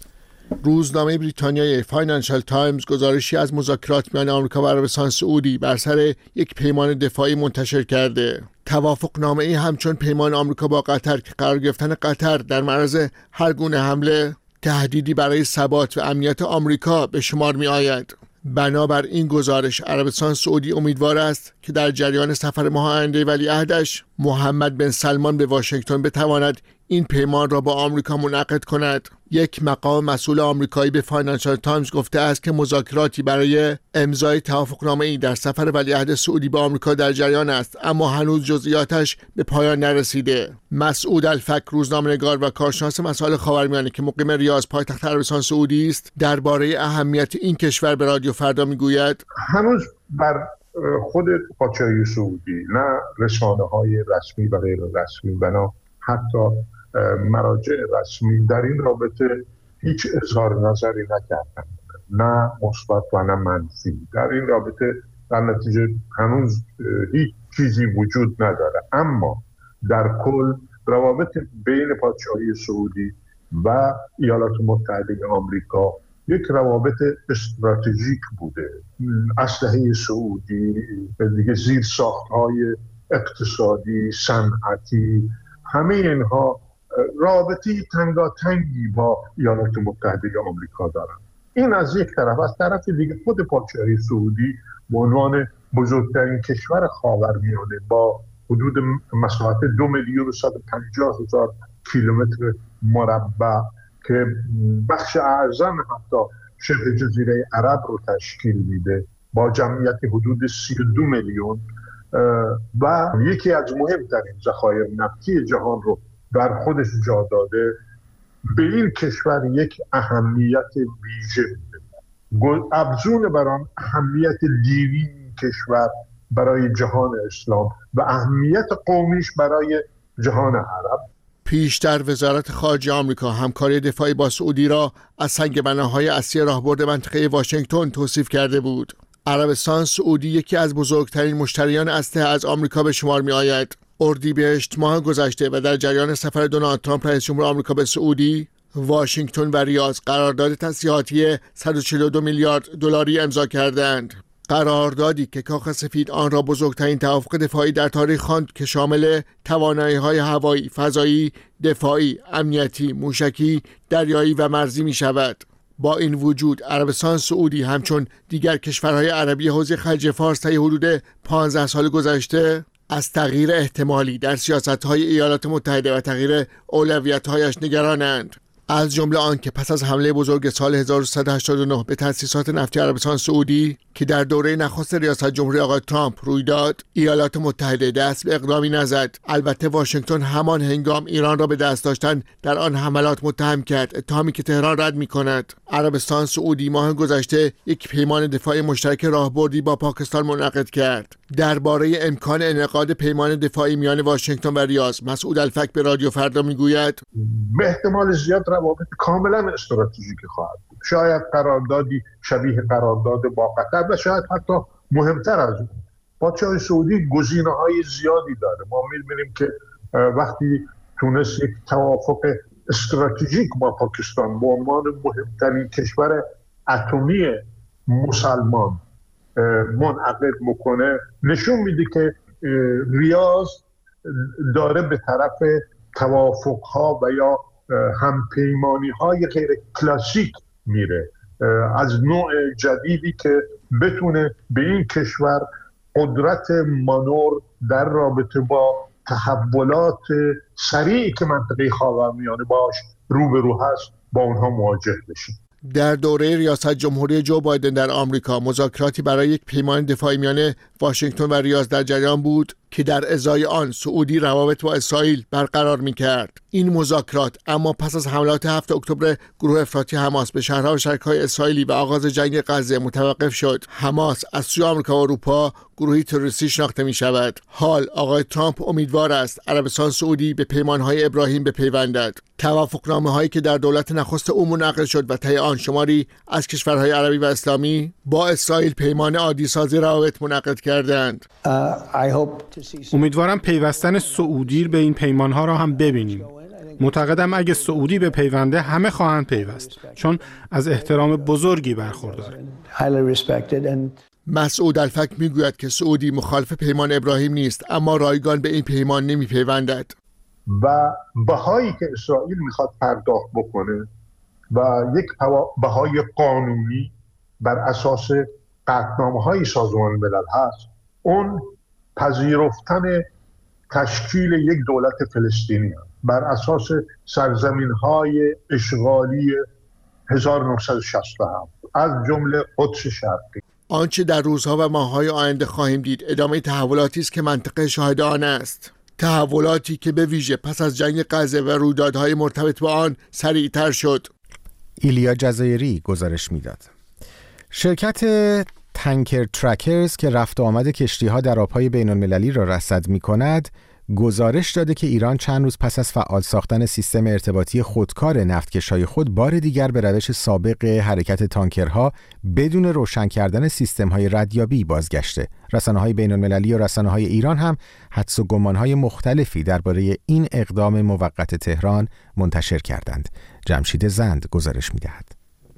روزنامه بریتانیای فاینانشال تایمز گزارشی از مذاکرات میان آمریکا و عربستان سعودی بر سر یک پیمان دفاعی منتشر کرده. توافقنامه‌ای همچون پیمان آمریکا با قطر که قرار گرفتن قطر در معرض هر گونه حمله تهدیدی برای ثبات و امنیت آمریکا به شمار می آید. بنابر این گزارش عربستان سعودی امیدوار است که در جریان سفر ماه آینده ولیعهدش محمد بن سلمان به واشنگتن بتواند این پیمان را با آمریکا منعقد کند. یک مقام مسئول آمریکایی به فاینانشال تایمز گفته است که مذاکراتی برای امضای توافقنامه‌ای در سفر ولیعهد سعودی به آمریکا در جریان است، اما هنوز جزئیاتش به پایان نرسیده. مسعود الفک، روزنامه‌نگار و کارشناس مسائل خاورمیانه که مقیم ریاض پایتخت عربستان سعودی است، درباره اهمیت این کشور به رادیو فردا میگوید: هنوز بر خود پادشاهی سعودی نه رسانه‌های رسمی و غیر رسمی و نه حتی مراجع رسمی در این رابطه هیچ اظهار نظری نکردند، نه مثبت و نه منفی. در این رابطه در نتیجه هنوز هیچ چیزی وجود نداره. اما در کل روابط بین پادشاهی سعودی و ایالات متحده آمریکا یک روابط استراتژیک بوده. اسلحه سعودی، دیگه زیرساخت‌های اقتصادی، صنعتی، همه اینها رابطی تنگاتنگی با ایالات متحده آمریکا دارند. این از یک طرف. از طرف دیگه خود پادشاهی سعودی به عنوان بزرگترین کشور خاورمیانه با حدود مساحت دو میلیون و صد و پنجاه هزار کیلومتر مربع که بخش اعظم حتی شبه جزیره عرب رو تشکیل میده با جمعیت حدود سی و دو میلیون و یکی از مهمترین ذخایر نفتی جهان رو در خودش جا داده، به این کشور یک اهمیت ویژه میده. افزون بر آن اهمیت دینی این کشور برای جهان اسلام و اهمیت قومیش برای جهان عرب. پیشتر وزارت خارجه آمریکا همکاری دفاعی با سعودی را از سنگ بناهای اصلی راهبرد منطقه واشنگتن توصیف کرده بود. عربستان سعودی یکی از بزرگترین مشتریان اسلحه از آمریکا به شمار می آید. اردیبهشت ماه گذشته و در جریان سفر دونالد ترامپ رئیس جمهور آمریکا به سعودی، واشنگتن و ریاض قرارداد تسلیحاتی صد و چهل و دو میلیارد دلاری امضا کردند. قراردادی که کاخ سفید آن را بزرگترین توافق دفاعی در تاریخ خواند که شامل توانایی‌های هوایی، فضایی، دفاعی، امنیتی، موشکی، دریایی و مرزی می شود. با این وجود عربستان سعودی همچون دیگر کشورهای عربی حوزه خلیج فارس طی حدود پانزده سال گذشته از تغییر احتمالی در سیاست‌های ایالات متحده و تغییر اولویت‌هایش نگرانند. از جمله آن که پس از حمله بزرگ سال هزار و سیصد و هشتاد و نه به تأسیسات نفتی عربستان سعودی که در دوره نخست ریاست جمهوری آقای ترامپ روی داد، ایالات متحده دست به اقدامی نزد. البته واشنگتن همان هنگام ایران را به دست داشتن در آن حملات متهم کرد، اتهامی که تهران رد می‌کند. عربستان سعودی ماه گذشته یک پیمان دفاعی مشترک راهبردی با پاکستان منعقد کرد. درباره امکان انعقاد پیمان دفاعی میان واشنگتن و ریاض، مسعود الفک به رادیو فردا میگوید: به احتمال زیاد روابط کاملا استراتژیکی خواهد بود. شاید قراردادی شبیه قرارداد با قطر و شاید حتی مهمتر از اون. پادشاه سعودی گزینه‌های زیادی داره. ما می‌بینیم که وقتی تونست یک توافق استراتژیک با پاکستان به عنوان مهمترین کشور اتمی مسلمان منعقد میکنه، نشون میده که ریاض داره به طرف توافق‌ها و یا همپیمانی‌های غیر کلاسیک میره، از نوع جدیدی که بتونه به این کشور قدرت مانور در رابطه با تحولات سریعی که منطقه خاورمیانه باش روبرو هست با اونها مواجه بشه. در دوره ریاست جمهوری جو بایدن در آمریکا مذاکراتی برای یک پیمان دفاعی میان واشنگتن و ریاض در جریان بود که در ازای آن سعودی روابط با اسرائیل برقرار می‌کرد. این مذاکرات اما پس از حملات هفتم اکتبر گروه افراطی حماس به شهرها و شرکای اسرائیلی و آغاز جنگ غزه متوقف شد. حماس از سوی آمریکا و اروپا گروهی تروریستی شناخته می‌شود. حال آقای ترامپ امیدوار است عربستان سعودی به پیمان‌های ابراهیم بپیوندد. توافقنامه‌هایی که در دولت نخست او منعقد شد و طی آن شماری از کشورهای عربی و اسلامی با اسرائیل پیمان عادی سازی روابط منعقد کردند. امیدوارم پیوستن سعودی به این پیمانها را هم ببینیم. معتقدم اگه سعودی به پیونده همه خواهند پیوست، چون از احترام بزرگی برخوردار. مسعود الفک میگوید که سعودی مخالف پیمان ابراهیم نیست، اما رایگان به این پیمان نمیپیوندد و بهایی که اسرائیل میخواد پرداخت بکنه و یک بهای قانونی بر اساس قطعنامه‌های سازمان ملل هست، اون پذیرفتن تشکیل یک دولت فلسطینی هست بر اساس سرزمین‌های اشغالی هزار و نهصد و شصت و هفت از جمله قدس شرقی. آنچه در روزها و ماه‌های آینده خواهیم دید ادامه تحولاتی است که منطقه شاهد آن است. تحولاتی که به ویژه پس از جنگ غزه و رویدادهای مرتبط با آن سریعتر شد. ایلیا جزایری گزارش میداد. شرکت تانکر ترکرز که رفت و آمد کشتی‌ها در آب‌های بین‌المللی را رصد می‌کند، گزارش داده که ایران چند روز پس از فعال ساختن سیستم ارتباطی خودکار نفتکش‌های خود بار دیگر به روش سابق حرکت تانکرها بدون روشن کردن سیستم‌های ردیابی بازگشته. رسانه‌های بین‌المللی و رسانه‌های ایران هم حدس و گمان‌های مختلفی درباره این اقدام موقت تهران منتشر کردند. جمشید زند گزارش می‌دهد.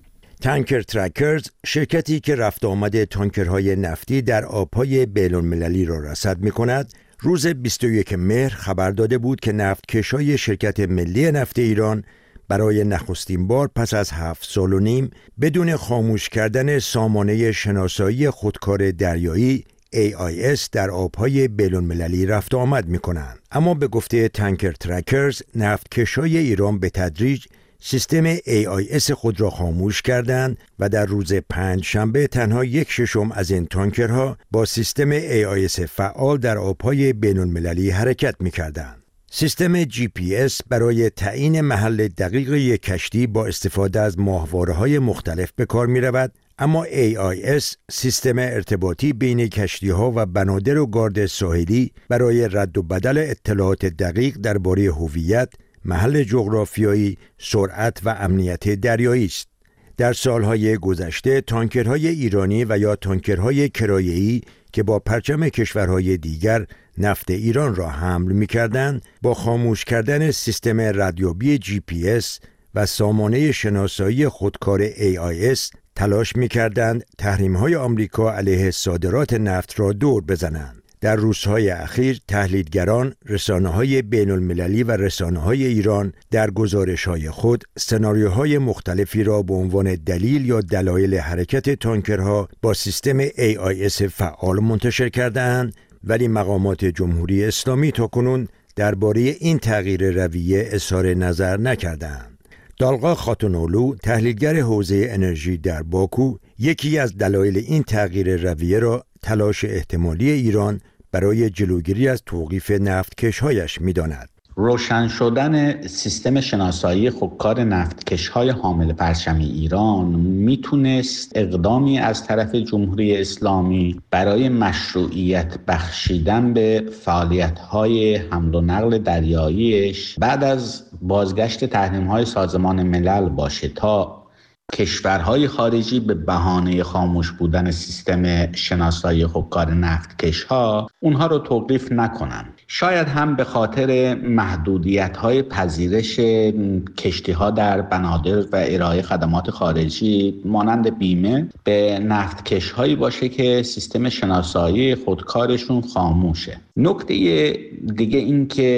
تانکر ترکرز، شرکتی که رفت آمد تانکرهای نفتی در آب‌های بین‌المللی را رصد می‌کند، روز بیست و یکم مهر خبر داده بود که نفتکش‌های شرکت ملی نفت ایران برای نخستین بار پس از هفت سال و نیم بدون خاموش کردن سامانه شناسایی خودکار دریایی ای آی اس در آب‌های بین‌المللی رفت آمد می‌کنند. اما به گفته تانکر ترکرز، نفتکش‌های ایران به تدریج سیستم ای آی اس خود را خاموش کردند و در روز پنج شنبه تنها یک ششم از این تانکرها با سیستم ای آی اس فعال در آب‌های بین‌المللی حرکت می‌کردند. سیستم جی پی اس برای تعیین محل دقیق یک کشتی با استفاده از ماهواره‌های مختلف به کار می‌رود، اما ای آی اس سیستم ارتباطی بین کشتی‌ها و بنادر و گارد ساحلی برای رد و بدل اطلاعات دقیق درباره هویت، محل جغرافیایی، سرعت و امنیت دریایی است. در سالهای گذشته تانکرهای ایرانی و یا تانکرهای کرایه‌ای که با پرچم کشورهای دیگر نفت ایران را حمل می‌کردند، با خاموش کردن سیستم ردیابی جی پی اس و سامانه شناسایی خودکار ای آی اس تلاش می‌کردند تحریم‌های آمریکا علیه صادرات نفت را دور بزنند. در روزهای اخیر تحلیلگران، رسانه‌های بین‌المللی و رسانه‌های ایران در گزارش‌های خود سناریوهای مختلفی را به عنوان دلیل یا دلایل حرکت تانکرها با سیستم ای آی اس فعال منتشر کرده‌اند، ولی مقامات جمهوری اسلامی تاکنون درباره این تغییر رویه اظهار نظر نکردند. دالقا خاتونولو، تحلیلگر حوزه انرژی در باکو، یکی از دلایل این تغییر رویه را تلاش احتمالی ایران برای جلوگیری از توقیف نفتکش‌هایش می‌داند. روشن شدن سیستم شناسایی خودکار نفتکش‌های حامل پرچم ایران میتونست اقدامی از طرف جمهوری اسلامی برای مشروعیت بخشیدن به فعالیت‌های حمل و نقل دریاییش بعد از بازگشت تحریم‌های سازمان ملل باشه تا کشورهای خارجی به بهانه خاموش بودن سیستم شناسایی خودکار نفتکش‌ها اونها رو توقیف نکنن. شاید هم به خاطر محدودیت‌های پذیرش کشتی‌ها در بنادر و ارائه خدمات خارجی مانند بیمه به نفتکش‌هایی باشه که سیستم شناسایی خودکارشون خاموشه. نکته دیگه این که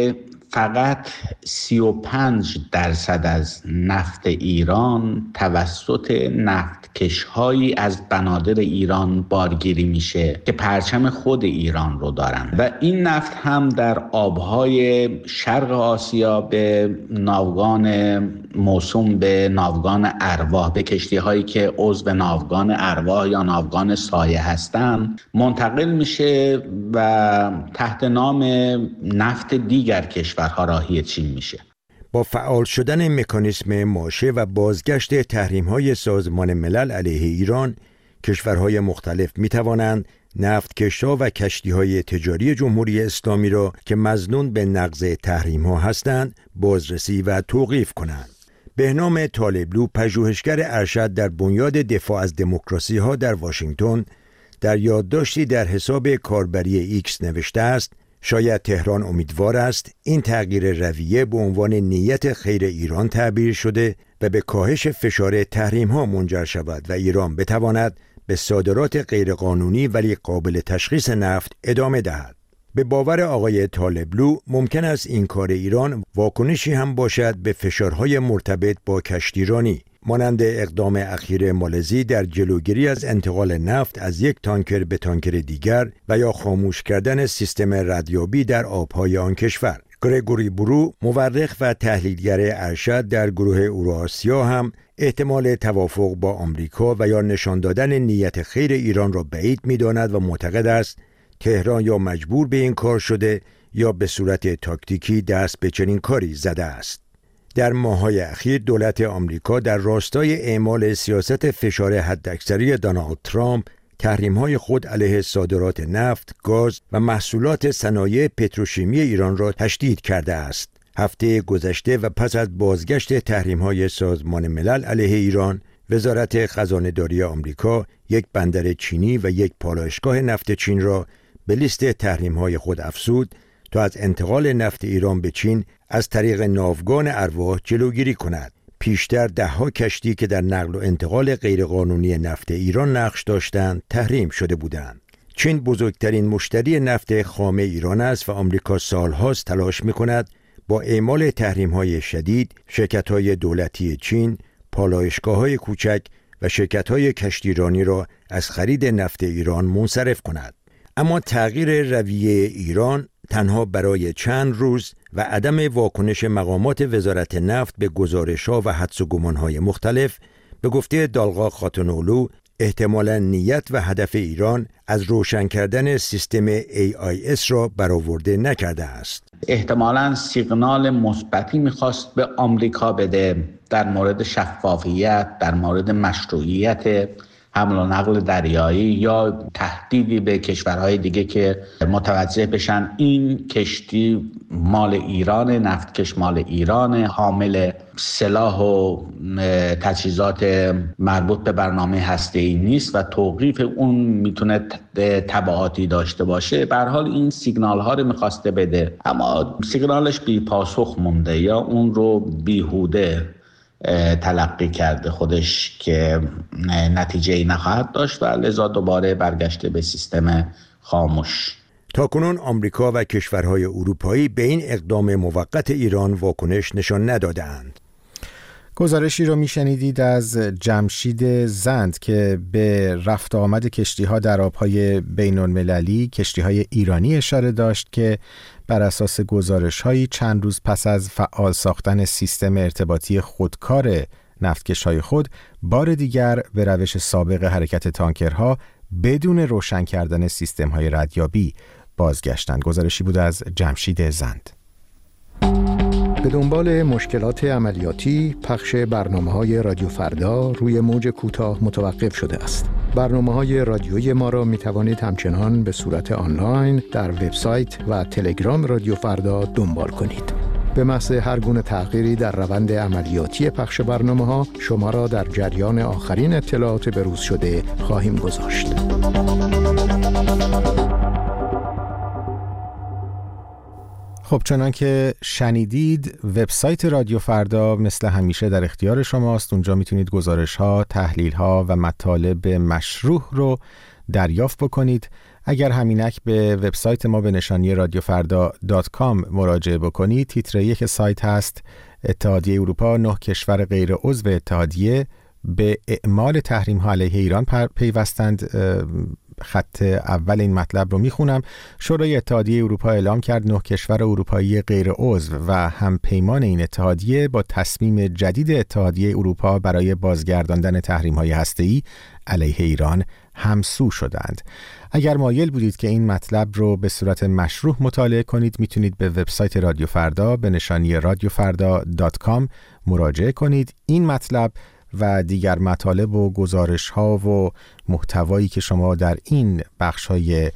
فقط سی و پنج درصد از نفت ایران توسط نفتکش‌هایی از بنادر ایران بارگیری میشه که پرچم خود ایران رو دارن و این نفت هم در آبهای شرق آسیا به ناوگان موسوم به ناوگان ارواح، به کشتی‌هایی که عضو ناوگان ارواح یا ناوگان سایه هستن منتقل میشه و تحت نام نفت دیگر کشورها راهی چین میشه. با فعال شدن مکانیسم ماشه و بازگشت تحریم‌های سازمان ملل علیه ایران، کشورهای مختلف می‌توانند نفتکش‌ها و کشتی‌های تجاری جمهوری اسلامی را که مظنون به نقض تحریم‌ها هستند بازرسی و توقیف کنند. بهنام طالبلو، پژوهشگر ارشد در بنیاد دفاع از دموکراسی‌ها در واشنگتن، در یادداشتی در حساب کاربری ایکس نوشته است: شاید تهران امیدوار است این تغییر رویه به عنوان نیت خیر ایران تعبیر شده و به کاهش فشار تحریم‌ها منجر شود و ایران بتواند به صادرات غیرقانونی ولی قابل تشخیص نفت ادامه دهد. به باور آقای طالبلو ممکن است این کار ایران واکنشی هم باشد به فشارهای مرتبط با کشتیرانی، مانند اقدام اخیر مالزی در جلوگیری از انتقال نفت از یک تانکر به تانکر دیگر و یا خاموش کردن سیستم ردیابی در آبهای آن کشور. گرگوری برو، مورخ و تحلیلگر ارشد در گروه اوراسیا، هم احتمال توافق با آمریکا و یا نشان دادن نیت خیر ایران را بعید می‌داند و معتقد است تهران یا مجبور به این کار شده یا به صورت تاکتیکی دست به چنین کاری زده است. در ماه‌های اخیر دولت آمریکا در راستای اعمال سیاست فشار حداکثری دونالد ترامپ تحریم‌های خود علیه صادرات نفت، گاز و محصولات صنایع پتروشیمی ایران را تشدید کرده است. هفته گذشته و پس از بازگشت تحریم‌های سازمان ملل علیه ایران، وزارت خزانه‌داری آمریکا یک بندر چینی و یک پالایشگاه نفت چین را به لیست تحریم‌های خود افزود تا از انتقال نفت ایران به چین از طریق ناوگان ارواح جلوگیری کند. پیشتر ده‌ها کشتی که در نقل و انتقال غیرقانونی نفت ایران نقش داشتند تحریم شده بودند. چین بزرگترین مشتری نفت خام ایران است و آمریکا سالهاست تلاش می‌کند با اعمال تحریم‌های شدید شرکت‌های دولتی چین، پالایشگاه‌های کوچک و شرکت‌های کشتیرانی را از خرید نفت ایران منصرف کند. اما تغییر رویه ایران تنها برای چند روز و عدم واکنش مقامات وزارت نفت به گزارش‌ها و حدس و گمان‌های مختلف، به گفته دالغا خاتونولو، احتمالاً نیت و هدف ایران از روشن کردن سیستم ای آی اس را برآورده نکرده است. احتمالاً سیگنال مثبتی می‌خواست به آمریکا بده در مورد شفافیت، در مورد مشروعیت حمل و نقل دریایی یا تهدیدی به کشورهای دیگه که متوجه بشن این کشتی مال ایران، نفتکش مال ایران، حامل سلاح و تجهیزات مربوط به برنامه هسته‌ای نیست و توقیف اون میتونه تبعاتی داشته باشه. به هر حال این سیگنال ها رو میخواسته بده، اما سیگنالش بی پاسخ مونده یا اون رو بیهوده تلقی کرده خودش که نتیجه‌ای نخواهد داشت و لذا دوباره برگشته به سیستم خاموش. تاکنون آمریکا و کشورهای اروپایی به این اقدام موقت ایران واکنش نشان نداده‌اند. گزارشی رو میشنیدید از جمشید زند که به رفت آمد کشتی‌ها در آب‌های بین‌المللی، کشتی‌های ایرانی اشاره داشت که بر اساس گزارش‌هایی چند روز پس از فعال ساختن سیستم ارتباطی خودکار نفتکش‌های خود، بار دیگر به روش سابق حرکت تانکرها بدون روشن کردن سیستم‌های ردیابی بازگشتند. گزارشی بود از جمشید زند. به دنبال مشکلات عملیاتی، پخش برنامه‌های رادیو فردا روی موج کوتاه متوقف شده است. برنامه‌های رادیویی ما را می‌توانید همچنان به صورت آنلاین در وبسایت و تلگرام رادیو فردا دنبال کنید. به محض هر گونه تغییری در روند عملیاتی پخش برنامه‌ها شما را در جریان آخرین اطلاعات بروز شده خواهیم گذاشت. خب چنان که شنیدید، وبسایت رادیو فردا مثل همیشه در اختیار شماست. اونجا میتونید گزارش‌ها، تحلیل‌ها و مطالب مشروع رو دریافت بکنید اگر همینک به وبسایت ما به نشانی رادیو فردا دات کام مراجعه بکنید، تیتر یک سایت هست اتحادیه اروپا نه کشور غیر عضو اتحادیه به اعمال تحریم ها علیه ایران پیوستند. خط اول این مطلب رو میخونم. شورای اتحادیه اروپا اعلام کرد نه کشور اروپایی غیر عضو و هم پیمان این اتحادیه با تصمیم جدید اتحادیه اروپا برای بازگرداندن تحریم های هسته‌ای علیه ایران همسو شدند. اگر مایل بودید که این مطلب رو به صورت مشروح مطالعه کنید، میتونید به وبسایت رادیو فردا به نشانی رادیو فردا دات کام مراجعه کنید. این مطلب و دیگر مطالب و گزارش ها و محتوایی که شما در این بخش های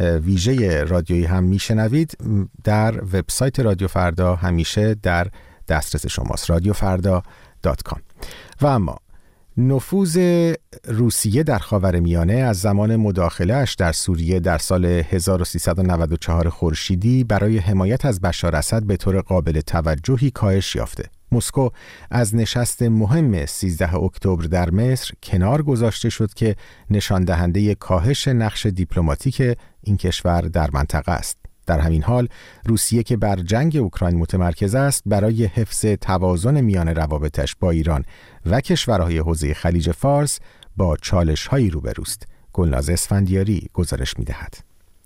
ویژه رادیویی هم میشنوید در وبسایت رادیو فردا همیشه در دسترس شماست، رادیو فردا دات کام. و اما نفوذ روسیه در خاورمیانه از زمان مداخله‌اش در سوریه در سال هزار و سیصد و نود و چهار خورشیدی برای حمایت از بشار اسد به طور قابل توجهی کاهش یافته. مسکو از نشست مهم سیزده اکتبر در مصر کنار گذاشته شد که نشان دهنده کاهش نقش دیپلماتیک این کشور در منطقه است. در همین حال روسیه که بر جنگ اوکراین متمرکز است، برای حفظ توازن میان روابطش با ایران و کشورهای حوزه خلیج فارس با چالش‌هایی روبروست. گلناز اسفندیاری گزارش می‌دهد.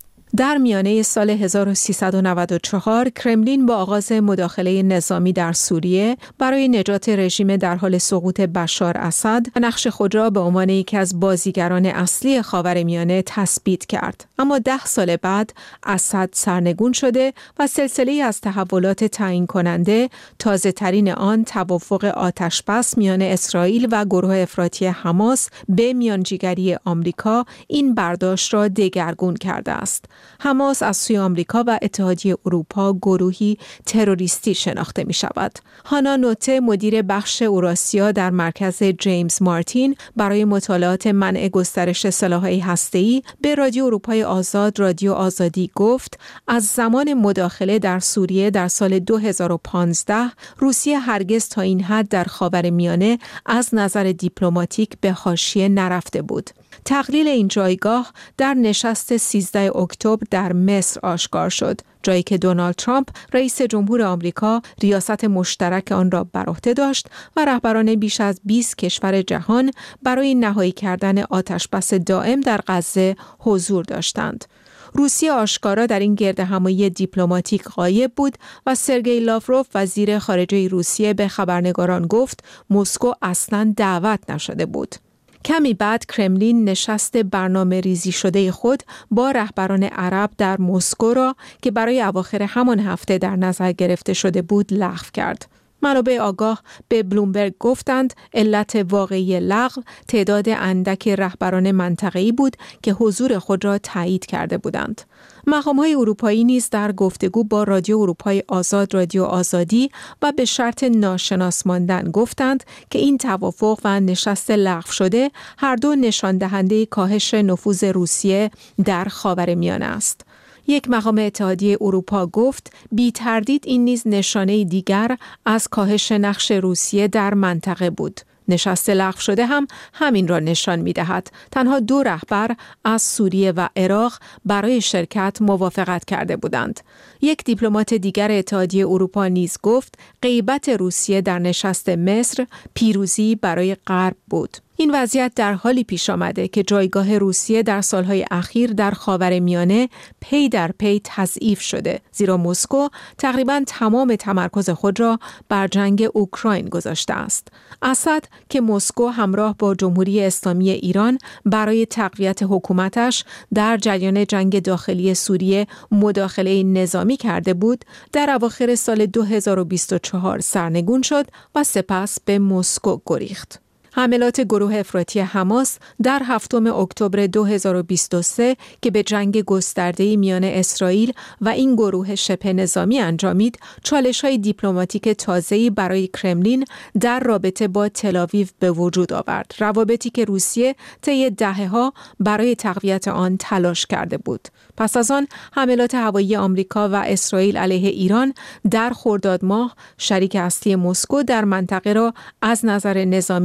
در میانه سال هزار و سیصد و نود و چهار کرملین با آغاز مداخله نظامی در سوریه برای نجات رژیم در حال سقوط بشار اسد نقش خود را به عنوان یکی از بازیگران اصلی خاورمیانه تثبیت کرد. اما ده سال بعد اسد سرنگون شده و سلسله از تحولات تعیین کننده، تازه ترین آن توافق آتشبس میان اسرائیل و گروه افراطی حماس به میانجیگری آمریکا، این برداشت را دگرگون کرده است. حماس از سوی آمریکا و اتحادیه اروپا گروهی تروریستی شناخته می شود. هانا نوته، مدیر بخش اوراسیا در مرکز جیمز مارتین برای مطالعات منع گسترش سلاح‌های هسته‌ای، به رادیو اروپای آزاد رادیو آزادی گفت از زمان مداخله در سوریه در سال دو هزار و پانزده روسیه هرگز تا این حد در خاورمیانه از نظر دیپلماتیک به حاشیه نرفته بود. تقلیل این جایگاه در نشست سیزده اکتبر در مصر آشکار شد، جایی که دونالد ترامپ رئیس جمهور آمریکا ریاست مشترک آن را بر عهده داشت و رهبران بیش از بیست کشور جهان برای نهایی کردن آتشبس دائم در غزه حضور داشتند. روسیه آشکارا در این گردهمایی دیپلماتیک غایب بود و سرگئی لاوروف وزیر خارجه روسیه به خبرنگاران گفت مسکو اصلاً دعوت نشده بود. کمی بعد کرملین نشست برنامه ریزی شده خود با رهبران عرب در مسکو را که برای اواخر همان هفته در نظر گرفته شده بود لغو کرد. منابع آگاه به بلومبرگ گفتند علت واقعی لغو تعداد اندک رهبران منطقه‌ای بود که حضور خود را تایید کرده بودند. مقام‌های اروپایی نیز در گفتگو با رادیو اروپای آزاد رادیو آزادی و به شرط ناشناس ماندن گفتند که این توافق و نشست لغو شده هر دو نشان دهنده کاهش نفوذ روسیه در خاورمیانه است. یک مقام اتحادیه اروپا گفت بی تردید این نیز نشانه دیگر از کاهش نقش روسیه در منطقه بود. نشست لغو شده هم همین را نشان می دهد. تنها دو رهبر از سوریه و عراق برای شرکت موافقت کرده بودند. یک دیپلمات دیگر اتحادیه اروپا نیز گفت غیبت روسیه در نشست مصر پیروزی برای غرب بود. این وضعیت در حالی پیش آمده که جایگاه روسیه در سالهای اخیر در خاورمیانه پی در پی تضعیف شده، زیرا مسکو تقریباً تمام تمرکز خود را بر جنگ اوکراین گذاشته است. اسد که مسکو همراه با جمهوری اسلامی ایران برای تقویت حکومتش در جریان جنگ داخلی سوریه مداخله نظامی کرده بود، در اواخر سال دو هزار و بیست و چهار سرنگون شد و سپس به مسکو گریخت. حملات گروه افراطی حماس در هفتم اکتبر دو هزار و بیست و سه که به جنگ گسترده‌ای میان اسرائیل و این گروه شبه نظامی انجامید، چالش‌های دیپلماتیک تازه‌ای برای کرملین در رابطه با تل‌آویو به وجود آورد، روابطی که روسیه طی دهه‌ها برای تقویت آن تلاش کرده بود. پس از آن حملات هوایی آمریکا و اسرائیل علیه ایران در خرداد ماه شریک اصلی مسکو در منطقه را از نظر نظامی تضعیف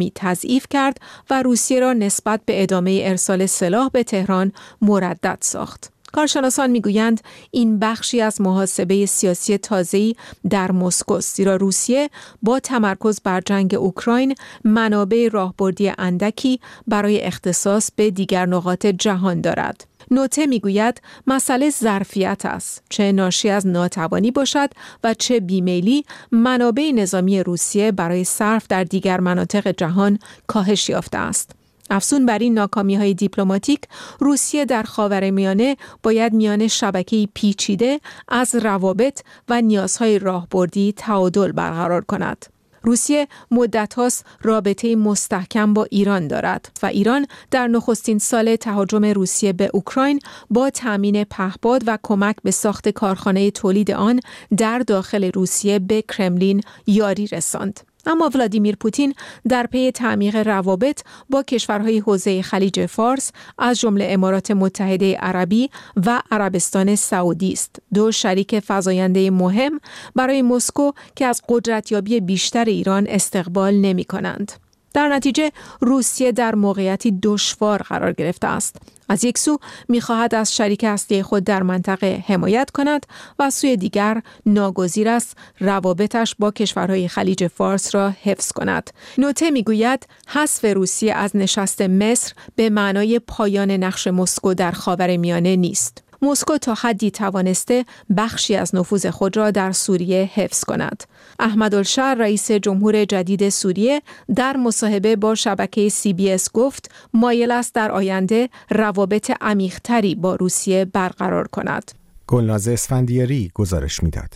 تضعیف کرد و روسیه را نسبت به ادامه ارسال سلاح به تهران مردد ساخت. کارشناسان میگویند این بخشی از محاسبه سیاسی تازه‌ای در مسکو است، زیرا روسیه با تمرکز بر جنگ اوکراین منابع راهبردی اندکی برای اختصاص به دیگر نقاط جهان دارد. نوته میگوید مسئله ظرفیت است، چه ناشی از ناتوانی باشد و چه بیمیلی منابع نظامی روسیه برای صرف در دیگر مناطق جهان کاهش یافته است. افزون بر این ناکامی‌های دیپلماتیک، روسیه در خاورمیانه باید میان شبکه‌ای پیچیده از روابط و نیازهای راهبردی تعادل برقرار کند. روسیه مدت هاست رابطه مستحکم با ایران دارد و ایران در نخستین سال تهاجم روسیه به اوکراین با تامین پهپاد و کمک به ساخت کارخانه تولید آن در داخل روسیه به کرملین یاری رساند. اما ولادیمیر پوتین در پی تعمیق روابط با کشورهای حوزه خلیج فارس از جمله امارات متحده عربی و عربستان سعودی است، دو شریک فزاینده مهم برای مسکو که از قدرتیابی بیشتر ایران استقبال نمی کنند. در نتیجه روسیه در موقعیتی دشوار قرار گرفته است. از یک سو می‌خواهد از شریک اصلی خود در منطقه حمایت کند و از سوی دیگر ناگزیر است روابطش با کشورهای خلیج فارس را حفظ کند. نوته می‌گوید حذف روسیه از نشست مصر به معنای پایان نقش مسکو در خاورمیانه نیست. مسکو تا حدی توانسته بخشی از نفوذ خود را در سوریه حفظ کند. احمدالشهر رئیس جمهور جدید سوریه در مصاحبه با شبکه سی بی اس گفت مایل است در آینده روابط عمیق‌تری با روسیه برقرار کند. گلناز اسفندیاری گزارش میداد.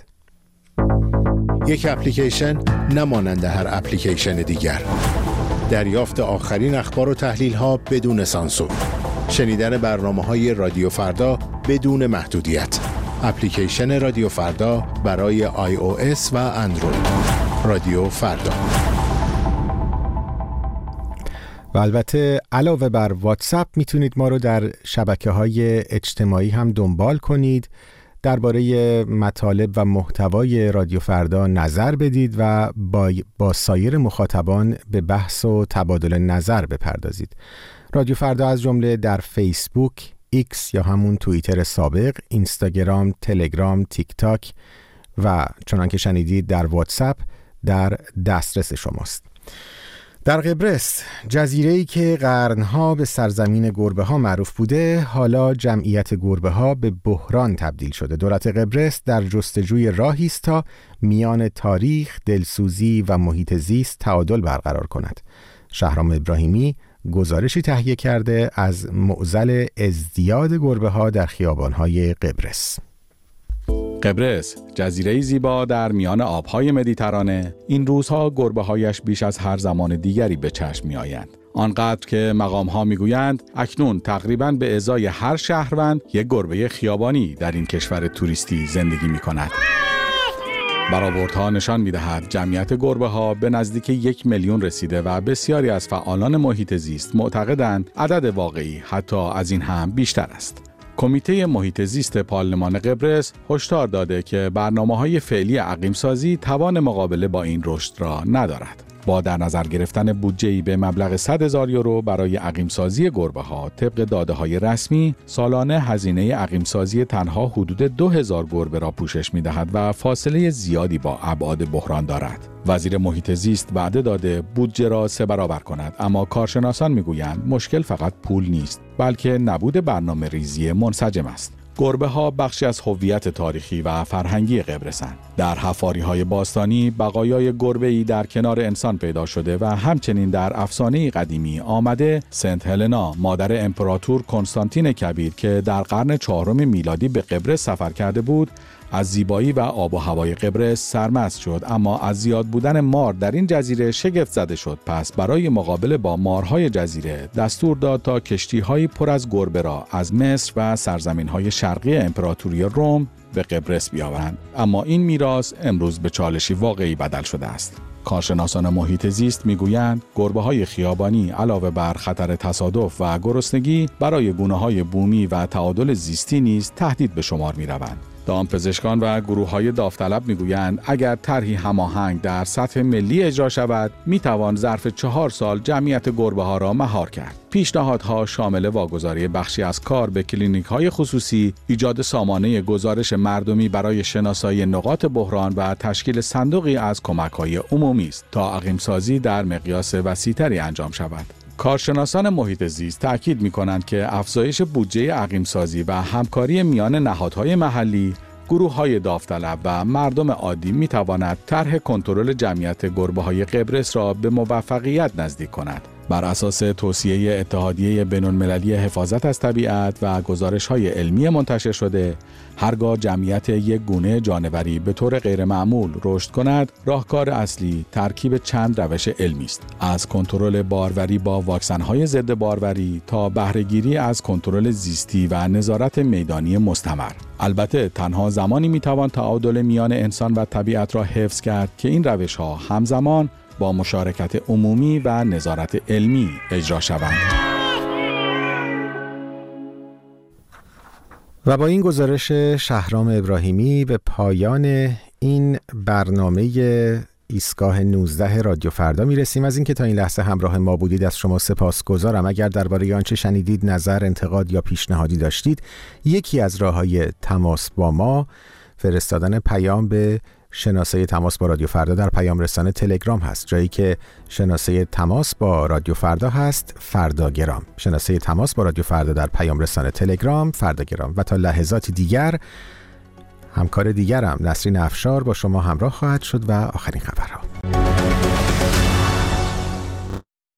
یک اپلیکیشن نمانند هر اپلیکیشن دیگر. دریافت آخرین اخبار و تحلیل‌ها بدون سانسور. شنیدن برنامه‌های رادیو فردا بدون محدودیت. اپلیکیشن رادیو فردا برای آی او اس و اندروید. رادیو فردا. و البته علاوه بر واتساپ میتونید ما رو در شبکه‌های اجتماعی هم دنبال کنید. درباره مطالب و محتوای رادیو فردا نظر بدید و با, با سایر مخاطبان به بحث و تبادل نظر بپردازید. رادیو فردا از جمله در فیسبوک، ایکس یا همون توییتر سابق، اینستاگرام، تلگرام، تیک تاک و چنان که شنیدید در واتساپ در دسترس شماست. در قبرس، جزیره‌ای که قرنها به سرزمین گربه‌ها معروف بوده، حالا جمعیت گربه‌ها به بحران تبدیل شده. دولت قبرس در جستجوی راهی است تا میان تاریخ، دلسوزی و محیط زیست تعادل برقرار کند. شهرام ابراهیمی گزارشی تهیه کرده از معضل ازدیاد گربه‌ها در خیابان‌های قبرس. قبرس، جزیره‌ای زیبا در میان آب‌های مدیترانه، این روزها گربه‌هایش بیش از هر زمان دیگری به چشم می‌آیند. آنقدر که مقام‌ها می‌گویند اکنون تقریباً به ازای هر شهروند یک گربه خیابانی در این کشور توریستی زندگی می‌کند. برآوردها نشان می‌دهد جمعیت گربه‌ها به نزدیک یک میلیون رسیده و بسیاری از فعالان محیط زیست معتقدند عدد واقعی حتی از این هم بیشتر است. کمیته محیط زیست پارلمان قبرس هشدار داده که برنامه‌های فعلی عقیم‌سازی توان مقابله با این رشد را ندارد. با در نظر گرفتن بودجه‌ای به مبلغ صد هزار یورو برای عقیم‌سازی گربه‌ها، طبق داده‌های رسمی سالانه هزینه عقیم‌سازی تنها حدود دو هزار گربه را پوشش می‌دهد و فاصله زیادی با ابعاد بحران دارد. وزیر محیط زیست وعده داده بودجه را سه برابر کند، اما کارشناسان می‌گویند مشکل فقط پول نیست، بلکه نبود برنامه ریزی منسجم است. گربه ها بخشی از هویت تاریخی و فرهنگی قبرسند. در حفاری‌های باستانی بقایای گربه‌ای در کنار انسان پیدا شده و همچنین در افسانه قدیمی آمده سنت هلنا، مادر امپراتور کنستانتین کبیر که در قرن چهارم میلادی به قبرس سفر کرده بود، از زیبایی و آب و هوای قبرس سرمست شد، اما از زیاد بودن مار در این جزیره شگفت زده شد. پس برای مقابله با مارهای جزیره دستور داد تا کشتی‌های پر از گربه را از مصر و سرزمین‌های شرقی امپراتوری روم به قبرس بیاورند. اما این میراث امروز به چالشی واقعی بدل شده است. کارشناسان محیط زیست میگویند گربه‌های خیابانی علاوه بر خطر تصادف و گرسنگی برای گونه‌های بومی و تعادل زیستی نیز تهدید به شمار می‌روند. دامپزشکان و گروه‌های داوطلب میگویند اگر طرحی هماهنگ در سطح ملی اجرا شود، میتوان ظرف چهار سال جمعیت گربه‌ها را مهار کرد. پیشنهادها شامل واگذاری بخشی از کار به کلینیک‌های خصوصی، ایجاد سامانه گزارش مردمی برای شناسایی نقاط بحران و تشکیل صندوقی از کمک‌های عمومی است تا عقیم‌سازی در مقیاس وسیع‌تری انجام شود. کارشناسان محیط زیست تأکید می‌کنند که افزایش بودجه عقیم‌سازی و همکاری میان نهادهای محلی، گروه‌های داوطلب و مردم عادی می‌تواند طرح کنترل جمعیت گربه‌های قبرس را به موفقیت نزدیک کند. بر اساس توصیه اتحادیه بین‌المللی حفاظت از طبیعت و گزارش‌های علمی منتشر شده، هرگاه جمعیت یک گونه جانوری به طور غیرمعمول رشد کند، راهکار اصلی ترکیب چند روش علمی است: از کنترل باروری با واکسن‌های ضد باروری تا بهره‌گیری از کنترل زیستی و نظارت میدانی مستمر. البته تنها زمانی می‌توان تعادل میان انسان و طبیعت را حفظ کرد که این روش‌ها همزمان با مشارکت عمومی و نظارت علمی اجرا شوند. و با این گزارش شهرام ابراهیمی به پایان این برنامه ایستگاه نوزده رادیو فردا میرسیم. از اینکه تا این لحظه همراه ما بودید از شما سپاسگزارم. اگر درباره آنچه شنیدید نظر، انتقاد یا پیشنهادی داشتید، یکی از راه‌های تماس با ما فرستادن پیام به شناسه تماس با رادیو فردا در پیام رسانه تلگرام هست. جایی که شناسه تماس با رادیو فردا هست فرداگرام. شناسه تماس با رادیو فردا در پیام رسانه تلگرام فرداگرام. و تا لحظاتی دیگر همکار دیگرم نسرین افشار با شما همراه خواهد شد و آخرین خبرها.